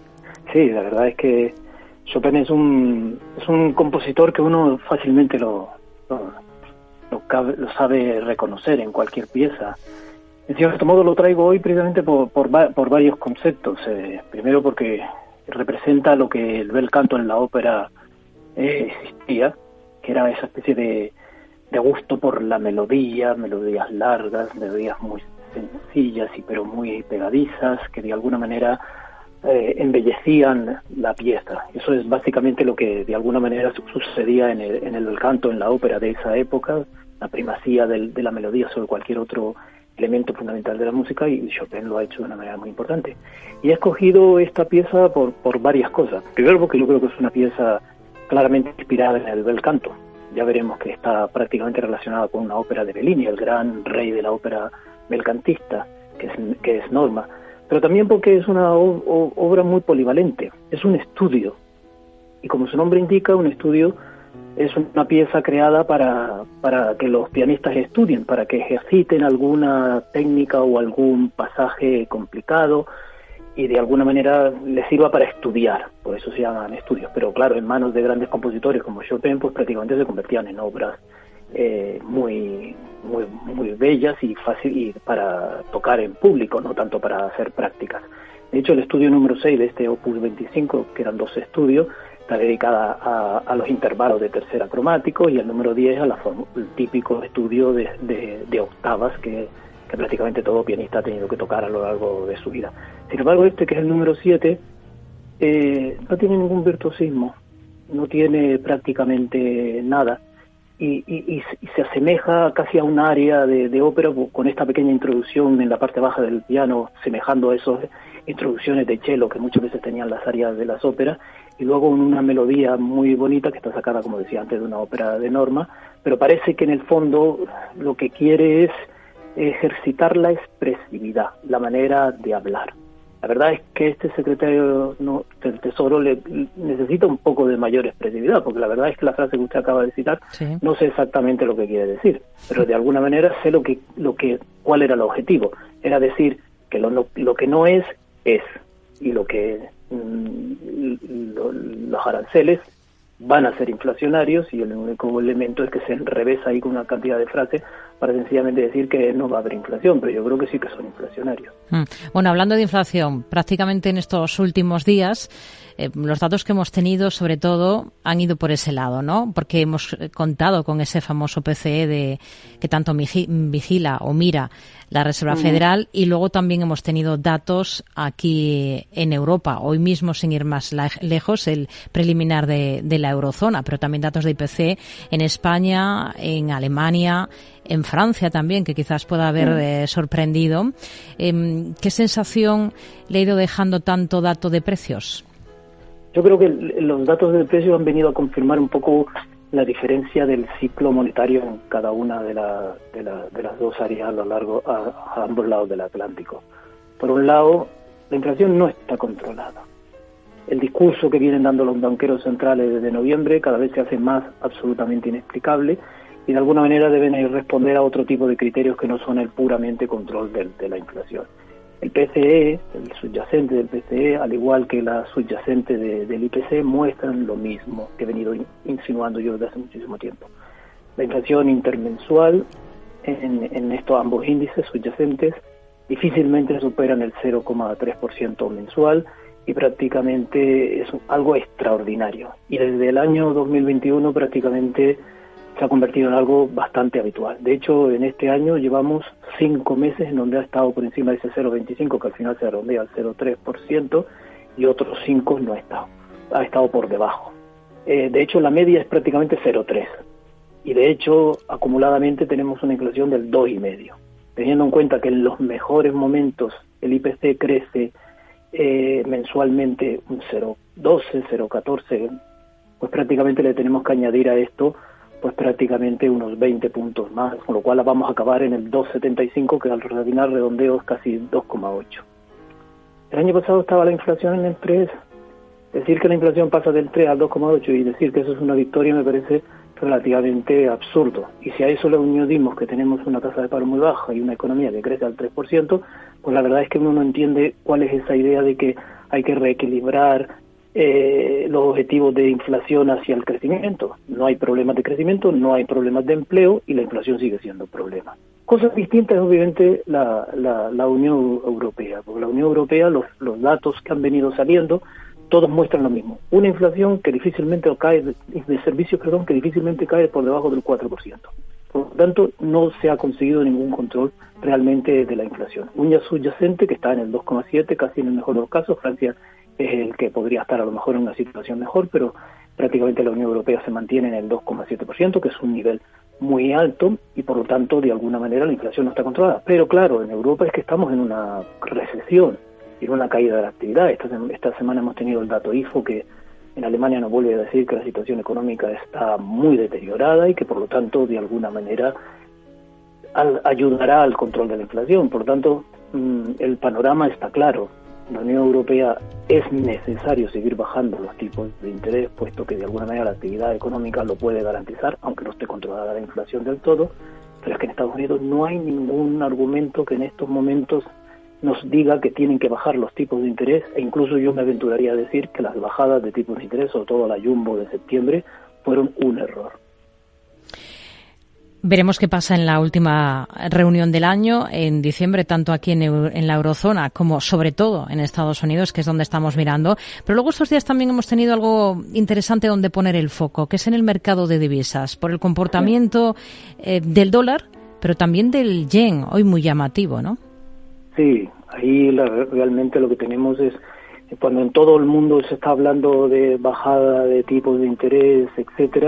sí, la verdad es que Chopin es un es un compositor que uno fácilmente lo lo, lo, cabe, lo sabe reconocer en cualquier pieza. En cierto modo lo traigo hoy precisamente por por, por varios conceptos. Eh, primero porque representa lo que el bel canto en la ópera eh, existía, que era esa especie de, de gusto por la melodía, melodías largas, melodías muy sencillas y pero muy pegadizas, que de alguna manera eh, embellecían la pieza. Eso es básicamente lo que de alguna manera sucedía en el, en el canto, en la ópera de esa época, la primacía del, de la melodía sobre cualquier otro elemento fundamental de la música, y Chopin lo ha hecho de una manera muy importante. Y he escogido esta pieza por, por varias cosas. Primero porque yo creo que es una pieza claramente inspirada en el bel canto. Ya veremos que está prácticamente relacionada con una ópera de Bellini, el gran rey de la ópera belcantista, que es, que es Norma. Pero también porque es una o, o, obra muy polivalente, es un estudio. Y como su nombre indica, un estudio es una pieza creada para, para que los pianistas estudien, para que ejerciten alguna técnica o algún pasaje complicado, y de alguna manera les sirva para estudiar, por eso se llaman estudios. Pero claro, en manos de grandes compositores como Chopin, pues prácticamente se convertían en obras eh, muy, muy, muy bellas y fácil y para tocar en público, no tanto para hacer prácticas. De hecho, el estudio número seis de este Opus veinticinco, que eran dos estudios, está dedicada a, a los intervalos de tercera cromático, y el número diez a la forma, el típico estudio de, de, de octavas que que prácticamente todo pianista ha tenido que tocar a lo largo de su vida. Sin embargo, este, que es el número siete, eh, no tiene ningún virtuosismo, no tiene prácticamente nada, y, y, y se asemeja casi a un área de, de ópera con esta pequeña introducción en la parte baja del piano, semejando a esas introducciones de cello que muchas veces tenían las áreas de las óperas, y luego una melodía muy bonita que está sacada, como decía antes, de una ópera de Norma, pero parece que en el fondo lo que quiere es ejercitar la expresividad, la manera de hablar. La verdad es que este secretario no, del Tesoro le, necesita un poco de mayor expresividad, porque la verdad es que la frase que usted acaba de citar, sí, no sé exactamente lo que quiere decir, pero de alguna manera sé lo que, lo que, cuál era el objetivo. Era decir que lo, lo, lo que no es, es, y lo que mmm, lo, los aranceles van a ser inflacionarios, y el único elemento es que se revesa ahí con una cantidad de frases para sencillamente decir que no va a haber inflación, pero yo creo que sí que son inflacionarios. Mm. Bueno, hablando de inflación, prácticamente en estos últimos días eh, los datos que hemos tenido, sobre todo, han ido por ese lado, ¿no? Porque hemos contado con ese famoso P C E de que tanto vigila o mira la Reserva uh-huh. Federal, y luego también hemos tenido datos aquí en Europa, hoy mismo, sin ir más la- lejos, el preliminar de, de la eurozona, pero también datos de I P C en España, en Alemania, en Francia también, que quizás pueda haber eh, sorprendido. Eh, ¿Qué sensación le ha ido dejando tanto dato de precios? Yo creo que los datos de precios han venido a confirmar un poco la diferencia del ciclo monetario en cada una de, la, de, la, de las dos áreas a lo largo a, a ambos lados del Atlántico. Por un lado, la inflación no está controlada. El discurso que vienen dando los banqueros centrales desde noviembre cada vez se hace más absolutamente inexplicable, y de alguna manera deben responder a otro tipo de criterios que no son el puramente control de, de la inflación. El P C E, el subyacente del P C E, al igual que la subyacente de, del I P C, muestran lo mismo que he venido insinuando yo desde hace muchísimo tiempo. La inflación intermensual en, en estos ambos índices subyacentes difícilmente superan el cero coma tres por ciento mensual, y prácticamente es algo extraordinario. Y desde el año dos mil veintiuno prácticamente se ha convertido en algo bastante habitual. De hecho, en este año llevamos cinco meses en donde ha estado por encima de ese cero coma veinticinco, que al final se redondea al cero coma tres por ciento, y otros cinco no ha estado. Ha estado por debajo. Eh, de hecho, la media es prácticamente cero coma tres. Y de hecho, acumuladamente tenemos una inflación del dos coma cinco. Teniendo en cuenta que en los mejores momentos el I P C crece eh, mensualmente un cero coma doce, cero coma catorce, pues prácticamente le tenemos que añadir a esto pues prácticamente unos veinte puntos más, con lo cual vamos a acabar en el dos coma setenta y cinco, que al terminar redondeo es casi dos coma ocho. El año pasado estaba la inflación en el tres. Decir que la inflación pasa del tres al dos coma ocho y decir que eso es una victoria me parece relativamente absurdo. Y si a eso le añadimos que tenemos una tasa de paro muy baja y una economía que crece al tres por ciento, pues la verdad es que uno no entiende cuál es esa idea de que hay que reequilibrar Eh, los objetivos de inflación hacia el crecimiento. No hay problemas de crecimiento, no hay problemas de empleo, y la inflación sigue siendo problema. Cosas distintas, obviamente, la, la, la Unión Europea. Porque la Unión Europea, los, los datos que han venido saliendo, todos muestran lo mismo. Una inflación que difícilmente cae, de, de servicios, perdón, que difícilmente cae por debajo del cuatro por ciento. Por lo tanto, no se ha conseguido ningún control realmente de la inflación. Una subyacente que está en el dos coma siete, casi en el mejor de los casos. Francia es el que podría estar a lo mejor en una situación mejor, pero prácticamente la Unión Europea se mantiene en el dos coma siete por ciento, que es un nivel muy alto, y por lo tanto, de alguna manera, la inflación no está controlada. Pero claro, en Europa es que estamos en una recesión y en una caída de la actividad. Esta, esta semana hemos tenido el dato I F O, que en Alemania nos vuelve a decir que la situación económica está muy deteriorada y que por lo tanto, de alguna manera, al, ayudará al control de la inflación. Por lo tanto, mmm, el panorama está claro. La Unión Europea es necesario seguir bajando los tipos de interés, puesto que de alguna manera la actividad económica lo puede garantizar, aunque no esté controlada la inflación del todo. Pero es que en Estados Unidos no hay ningún argumento que en estos momentos nos diga que tienen que bajar los tipos de interés, e incluso yo me aventuraría a decir que las bajadas de tipos de interés, sobre todo la Jumbo de septiembre, fueron un error. Veremos qué pasa en la última reunión del año, en diciembre, tanto aquí en, en la eurozona como, sobre todo, en Estados Unidos, que es donde estamos mirando. Pero luego estos días también hemos tenido algo interesante donde poner el foco, que es en el mercado de divisas, por el comportamiento eh, del dólar, pero también del yen, hoy muy llamativo, ¿no? Sí, ahí la, realmente lo que tenemos es, cuando en todo el mundo se está hablando de bajada de tipos de interés, etcétera,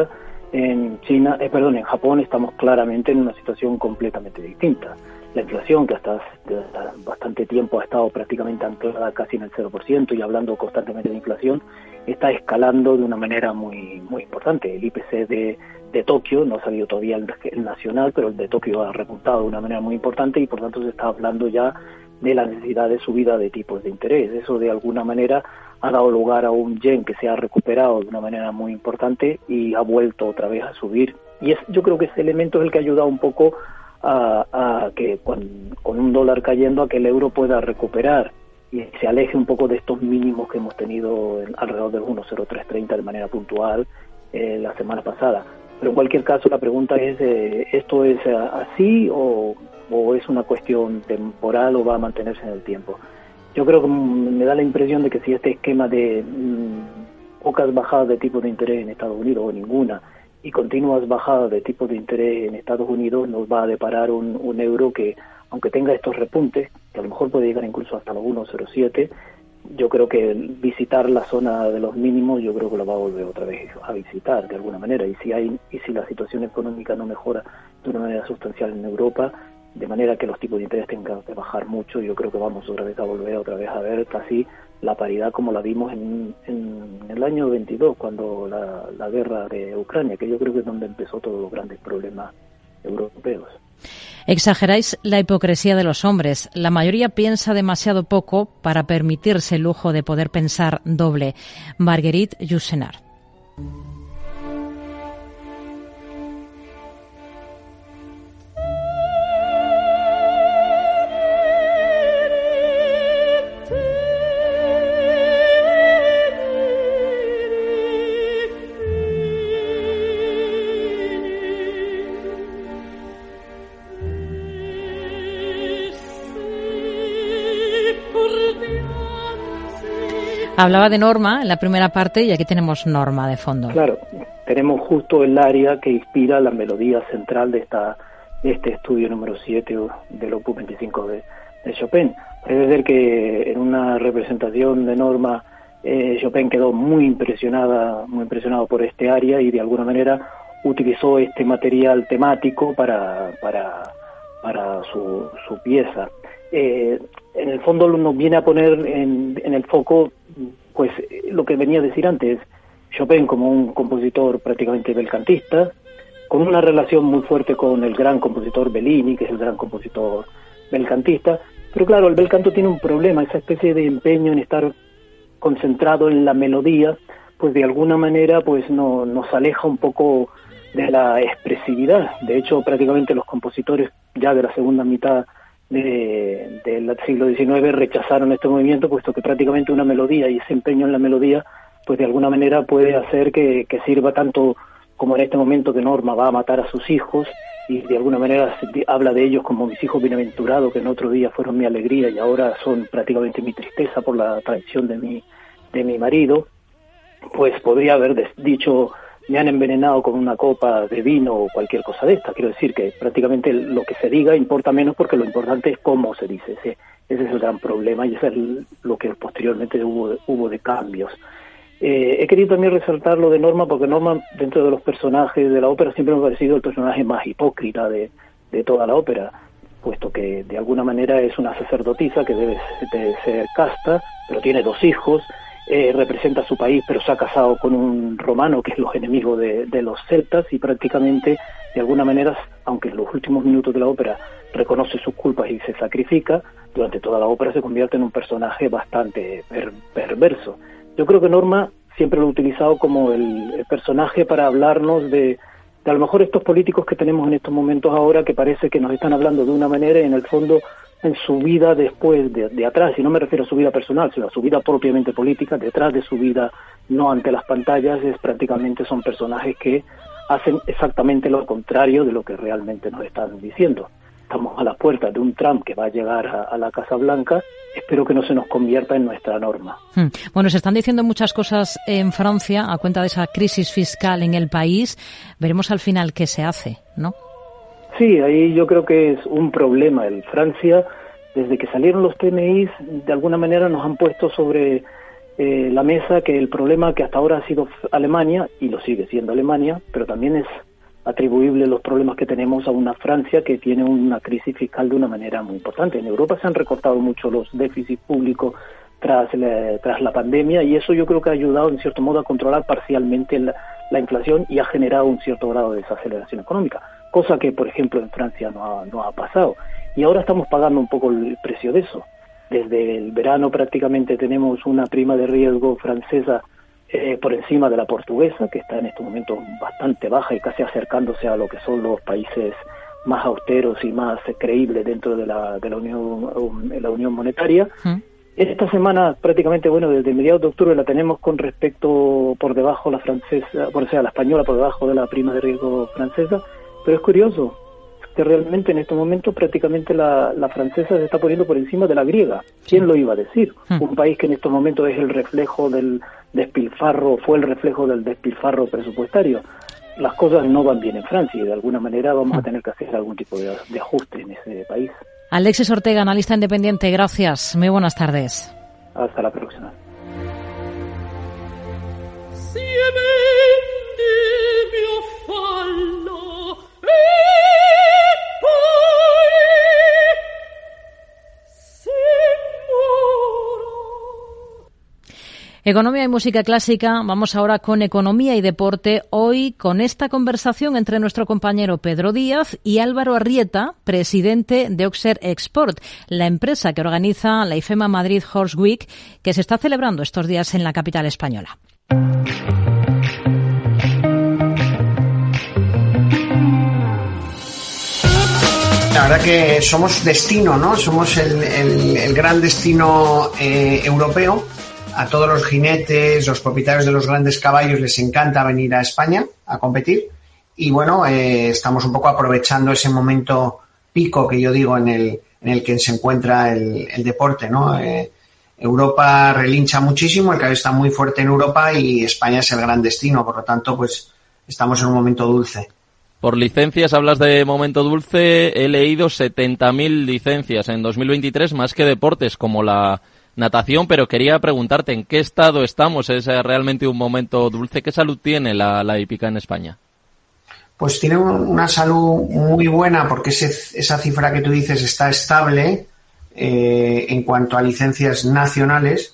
En China, eh, perdón, en Japón estamos claramente en una situación completamente distinta. La inflación, que hasta hace bastante tiempo ha estado prácticamente anclada casi en el cero por ciento y hablando constantemente de inflación, está escalando de una manera muy muy importante. El I P C de, de Tokio, no ha salido todavía el, el nacional, pero el de Tokio ha repuntado de una manera muy importante y por tanto se está hablando ya de la necesidad de subida de tipos de interés. Eso de alguna manera ha dado lugar a un yen que se ha recuperado de una manera muy importante y ha vuelto otra vez a subir. Y es, yo creo que ese elemento es el que ha ayudado un poco a, a que con, con un dólar cayendo a que el euro pueda recuperar y se aleje un poco de estos mínimos que hemos tenido en, alrededor del uno coma cero tres treinta de manera puntual eh, la semana pasada. Pero en cualquier caso la pregunta es, eh, ¿esto es así o, o es una cuestión temporal o va a mantenerse en el tiempo? Yo creo que me da la impresión de que si este esquema de mmm, pocas bajadas de tipos de interés en Estados Unidos o ninguna y continuas bajadas de tipos de interés en Estados Unidos nos va a deparar un, un euro que, aunque tenga estos repuntes, que a lo mejor puede llegar incluso hasta los uno coma cero siete, yo creo que visitar la zona de los mínimos, yo creo que lo va a volver otra vez a visitar de alguna manera. Y si hay y si la situación económica no mejora de una manera sustancial en Europa, de manera que los tipos de interés tengan que bajar mucho, yo creo que vamos otra vez a volver otra vez a ver casi la paridad como la vimos en, en el año veintidós, cuando la, la guerra de Ucrania, que yo creo que es donde empezó todos los grandes problemas europeos. Exageráis la hipocresía de los hombres. La mayoría piensa demasiado poco para permitirse el lujo de poder pensar doble. Marguerite Yourcenar. Hablaba de Norma en la primera parte y aquí tenemos Norma de fondo. Claro, tenemos justo el área que inspira la melodía central de esta de este estudio número siete del Opus veinticinco de, de Chopin. Parece ser que en una representación de Norma eh, Chopin quedó muy impresionada, muy impresionado por este área y de alguna manera utilizó este material temático para para para su, su pieza. Eh, en el fondo nos viene a poner en, en el foco pues lo que venía a decir antes, Chopin como un compositor prácticamente belcantista, con una relación muy fuerte con el gran compositor Bellini, que es el gran compositor belcantista, pero claro, el bel canto tiene un problema, esa especie de empeño en estar concentrado en la melodía, pues de alguna manera pues no, nos aleja un poco de la expresividad. De hecho, prácticamente los compositores ya de la segunda mitad de, del siglo diecinueve rechazaron este movimiento, puesto que prácticamente una melodía y ese empeño en la melodía pues de alguna manera puede hacer que, que sirva tanto como en este momento que Norma va a matar a sus hijos y de alguna manera se habla de ellos como mis hijos bienaventurados, que en otro día fueron mi alegría y ahora son prácticamente mi tristeza por la traición de mi, de mi marido, pues podría haber dicho me han envenenado con una copa de vino o cualquier cosa de esta. Quiero decir que prácticamente lo que se diga importa menos porque lo importante es cómo se dice. Ese, ese es el gran problema y ese es el, lo que posteriormente hubo, hubo de cambios. Eh, he querido también resaltar lo de Norma porque Norma, dentro de los personajes de la ópera, siempre me ha parecido el personaje más hipócrita de, de toda la ópera, puesto que de alguna manera es una sacerdotisa que debe de ser casta, pero tiene dos hijos, eh, representa a su país, pero se ha casado con un romano que es los enemigos de, de los celtas y prácticamente, de alguna manera, aunque en los últimos minutos de la ópera reconoce sus culpas y se sacrifica, durante toda la ópera se convierte en un personaje bastante per, perverso. Yo creo que Norma siempre lo ha utilizado como el, el personaje para hablarnos de, de a lo mejor estos políticos que tenemos en estos momentos ahora que parece que nos están hablando de una manera y en el fondo en su vida después de, de atrás, y no me refiero a su vida personal, sino a su vida propiamente política, detrás de su vida, no ante las pantallas, es prácticamente son personajes que hacen exactamente lo contrario de lo que realmente nos están diciendo. Estamos a las puertas de un Trump que va a llegar a, a la Casa Blanca. Espero que no se nos convierta en nuestra norma. Hmm. Bueno, se están diciendo muchas cosas en Francia a cuenta de esa crisis fiscal en el país. Veremos al final qué se hace, ¿no? Sí, ahí yo creo que es un problema. En Francia, desde que salieron los P M Is, de alguna manera nos han puesto sobre eh, la mesa que el problema que hasta ahora ha sido Alemania, y lo sigue siendo Alemania, pero también es atribuible los problemas que tenemos a una Francia que tiene una crisis fiscal de una manera muy importante. En Europa se han recortado mucho los déficits públicos tras la, tras la pandemia, y eso yo creo que ha ayudado en cierto modo a controlar parcialmente la, la inflación y ha generado un cierto grado de desaceleración económica, cosa que por ejemplo en Francia no ha, no ha pasado, y ahora estamos pagando un poco el precio de eso. Desde el verano prácticamente tenemos una prima de riesgo francesa Eh, por encima de la portuguesa, que está en estos momentos bastante baja y casi acercándose a lo que son los países más austeros y más eh, creíbles dentro de la de la Unión de la Unión Monetaria. ¿Mm? Esta semana prácticamente, bueno, desde mediados de octubre la tenemos con respecto por debajo la francesa, por o sea, la española por debajo de la prima de riesgo francesa, pero es curioso que realmente en estos momentos prácticamente la, la francesa se está poniendo por encima de la griega. ¿Quién lo iba a decir? Hmm. Un país que en estos momentos es el reflejo del despilfarro, fue el reflejo del despilfarro presupuestario. Las cosas no van bien en Francia y de alguna manera vamos hmm. a tener que hacer algún tipo de, de ajuste en ese país. Alexis Ortega, analista independiente, gracias. Muy buenas tardes. Hasta la próxima. Economía y música clásica. Vamos ahora con economía y deporte. Hoy con esta conversación entre nuestro compañero Pedro Díaz y Álvaro Arrieta, presidente de Oxer Export, la empresa que organiza la IFEMA Madrid Horse Week, que se está celebrando estos días en la capital española. La verdad que somos destino, ¿no? Somos el, el, el gran destino eh, europeo. A todos los jinetes, los propietarios de los grandes caballos les encanta venir a España a competir y bueno, eh, estamos un poco aprovechando ese momento pico que yo digo en el en el que se encuentra el, el deporte, ¿no? Eh, Europa relincha muchísimo, el caballo está muy fuerte en Europa y España es el gran destino, por lo tanto, pues estamos en un momento dulce. Por licencias, hablas de momento dulce, he leído setenta mil licencias en dos mil veintitrés, más que deportes como la natación, pero quería preguntarte en qué estado estamos. ¿Es realmente un momento dulce? ¿Qué salud tiene la, la hípica en España? Pues tiene una salud muy buena porque ese, esa cifra que tú dices está estable eh, en cuanto a licencias nacionales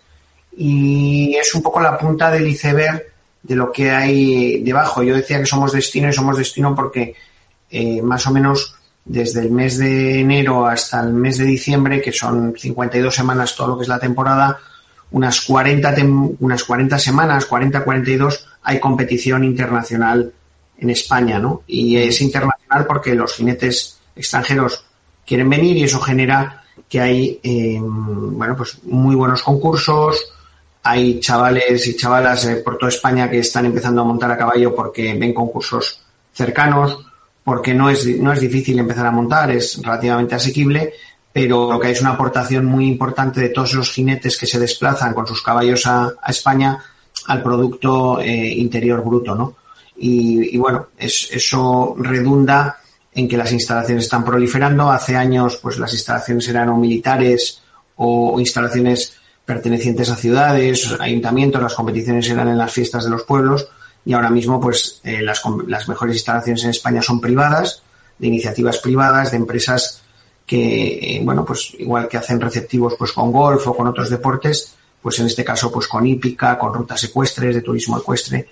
y es un poco la punta del iceberg de lo que hay debajo. Yo decía que somos destino y somos destino porque eh, más o menos desde el mes de enero hasta el mes de diciembre, que son cincuenta y dos semanas todo lo que es la temporada, unas cuarenta, tem- unas cuarenta semanas, cuarenta, cuarenta y dos, hay competición internacional en España, ¿no? Y es internacional porque los jinetes extranjeros quieren venir y eso genera que hay, eh, bueno, pues muy buenos concursos, hay chavales y chavalas eh, por toda España que están empezando a montar a caballo porque ven concursos cercanos, porque no es no es difícil empezar a montar, es relativamente asequible, pero lo que hay es una aportación muy importante de todos los jinetes que se desplazan con sus caballos a, a España al producto eh, interior bruto, ¿no? Y, y bueno, es, eso redunda en que las instalaciones están proliferando. Hace años, pues las instalaciones eran o militares o, o instalaciones pertenecientes a ciudades, ayuntamientos, las competiciones eran en las fiestas de los pueblos. Y ahora mismo, pues, eh, las, las mejores instalaciones en España son privadas, de iniciativas privadas, de empresas que, eh, bueno, pues, igual que hacen receptivos, pues, con golf o con otros deportes, pues, en este caso, pues, con hípica, con rutas ecuestres, de turismo ecuestre,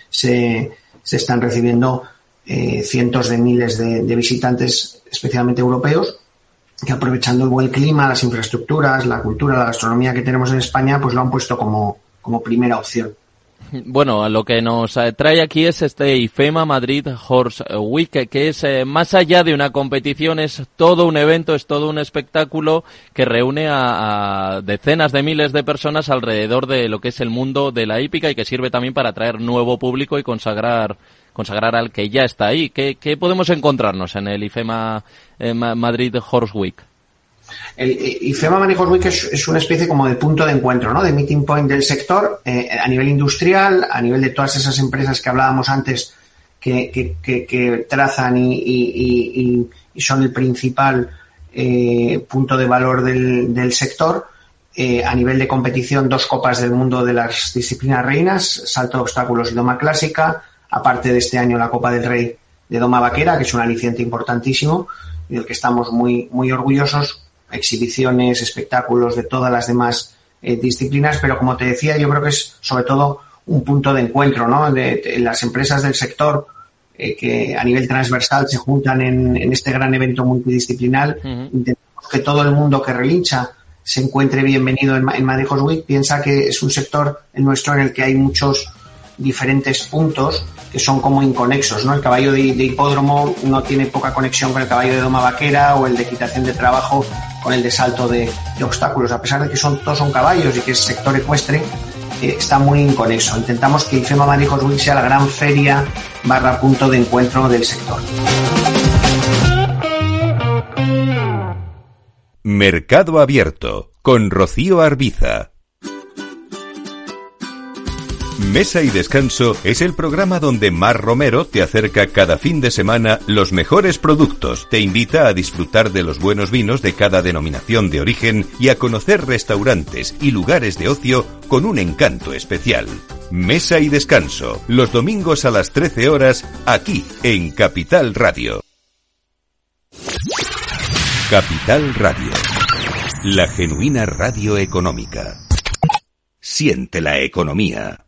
se, se están recibiendo eh, cientos de miles de, de visitantes, especialmente europeos, que aprovechando el buen clima, las infraestructuras, la cultura, la gastronomía que tenemos en España, pues, lo han puesto como, como primera opción. Bueno, lo que nos trae aquí es este IFEMA Madrid Horse Week, que es eh, más allá de una competición, es todo un evento, es todo un espectáculo que reúne a, a decenas de miles de personas alrededor de lo que es el mundo de la hípica y que sirve también para atraer nuevo público y consagrar consagrar al que ya está ahí. ¿Qué, qué podemos encontrarnos en el IFEMA eh, Madrid Horse Week? El IFEMA Madrid Horse Week es, es una especie como de punto de encuentro, ¿no? De meeting point del sector eh, a nivel industrial, a nivel de todas esas empresas que hablábamos antes que, que, que, que trazan y, y, y, y son el principal eh, punto de valor del, del sector. eh, a nivel de competición dos copas del mundo de las disciplinas reinas, salto de obstáculos y doma clásica, aparte de este año la Copa del Rey de doma vaquera, que es un aliciente importantísimo y del que estamos muy, muy orgullosos, exhibiciones, espectáculos de todas las demás eh, disciplinas, pero como te decía, yo creo que es sobre todo un punto de encuentro, ¿no? De, de las empresas del sector eh, que a nivel transversal se juntan en, en este gran evento multidisciplinar. Uh-huh. Intentamos que todo el mundo que relincha se encuentre bienvenido en, en Madrid Horse Week. Piensa que es un sector, el nuestro, en el que hay muchos diferentes puntos que son como inconexos, ¿no? El caballo de, de hipódromo no tiene poca conexión con el caballo de doma vaquera, o el de equitación de trabajo con el de salto de, de obstáculos, a pesar de que son todos son caballos y que el sector ecuestre eh, está muy inconexo. Intentamos que IFEMA Madrid Horse Week sea la gran feria barra punto de encuentro del sector. Mercado Abierto con Rocío Arbiza. Mesa y Descanso es el programa donde Mar Romero te acerca cada fin de semana los mejores productos, te invita a disfrutar de los buenos vinos de cada denominación de origen y a conocer restaurantes y lugares de ocio con un encanto especial. Mesa y Descanso, los domingos a las trece horas, aquí en Capital Radio. Capital Radio, la genuina radio económica. Siente la economía.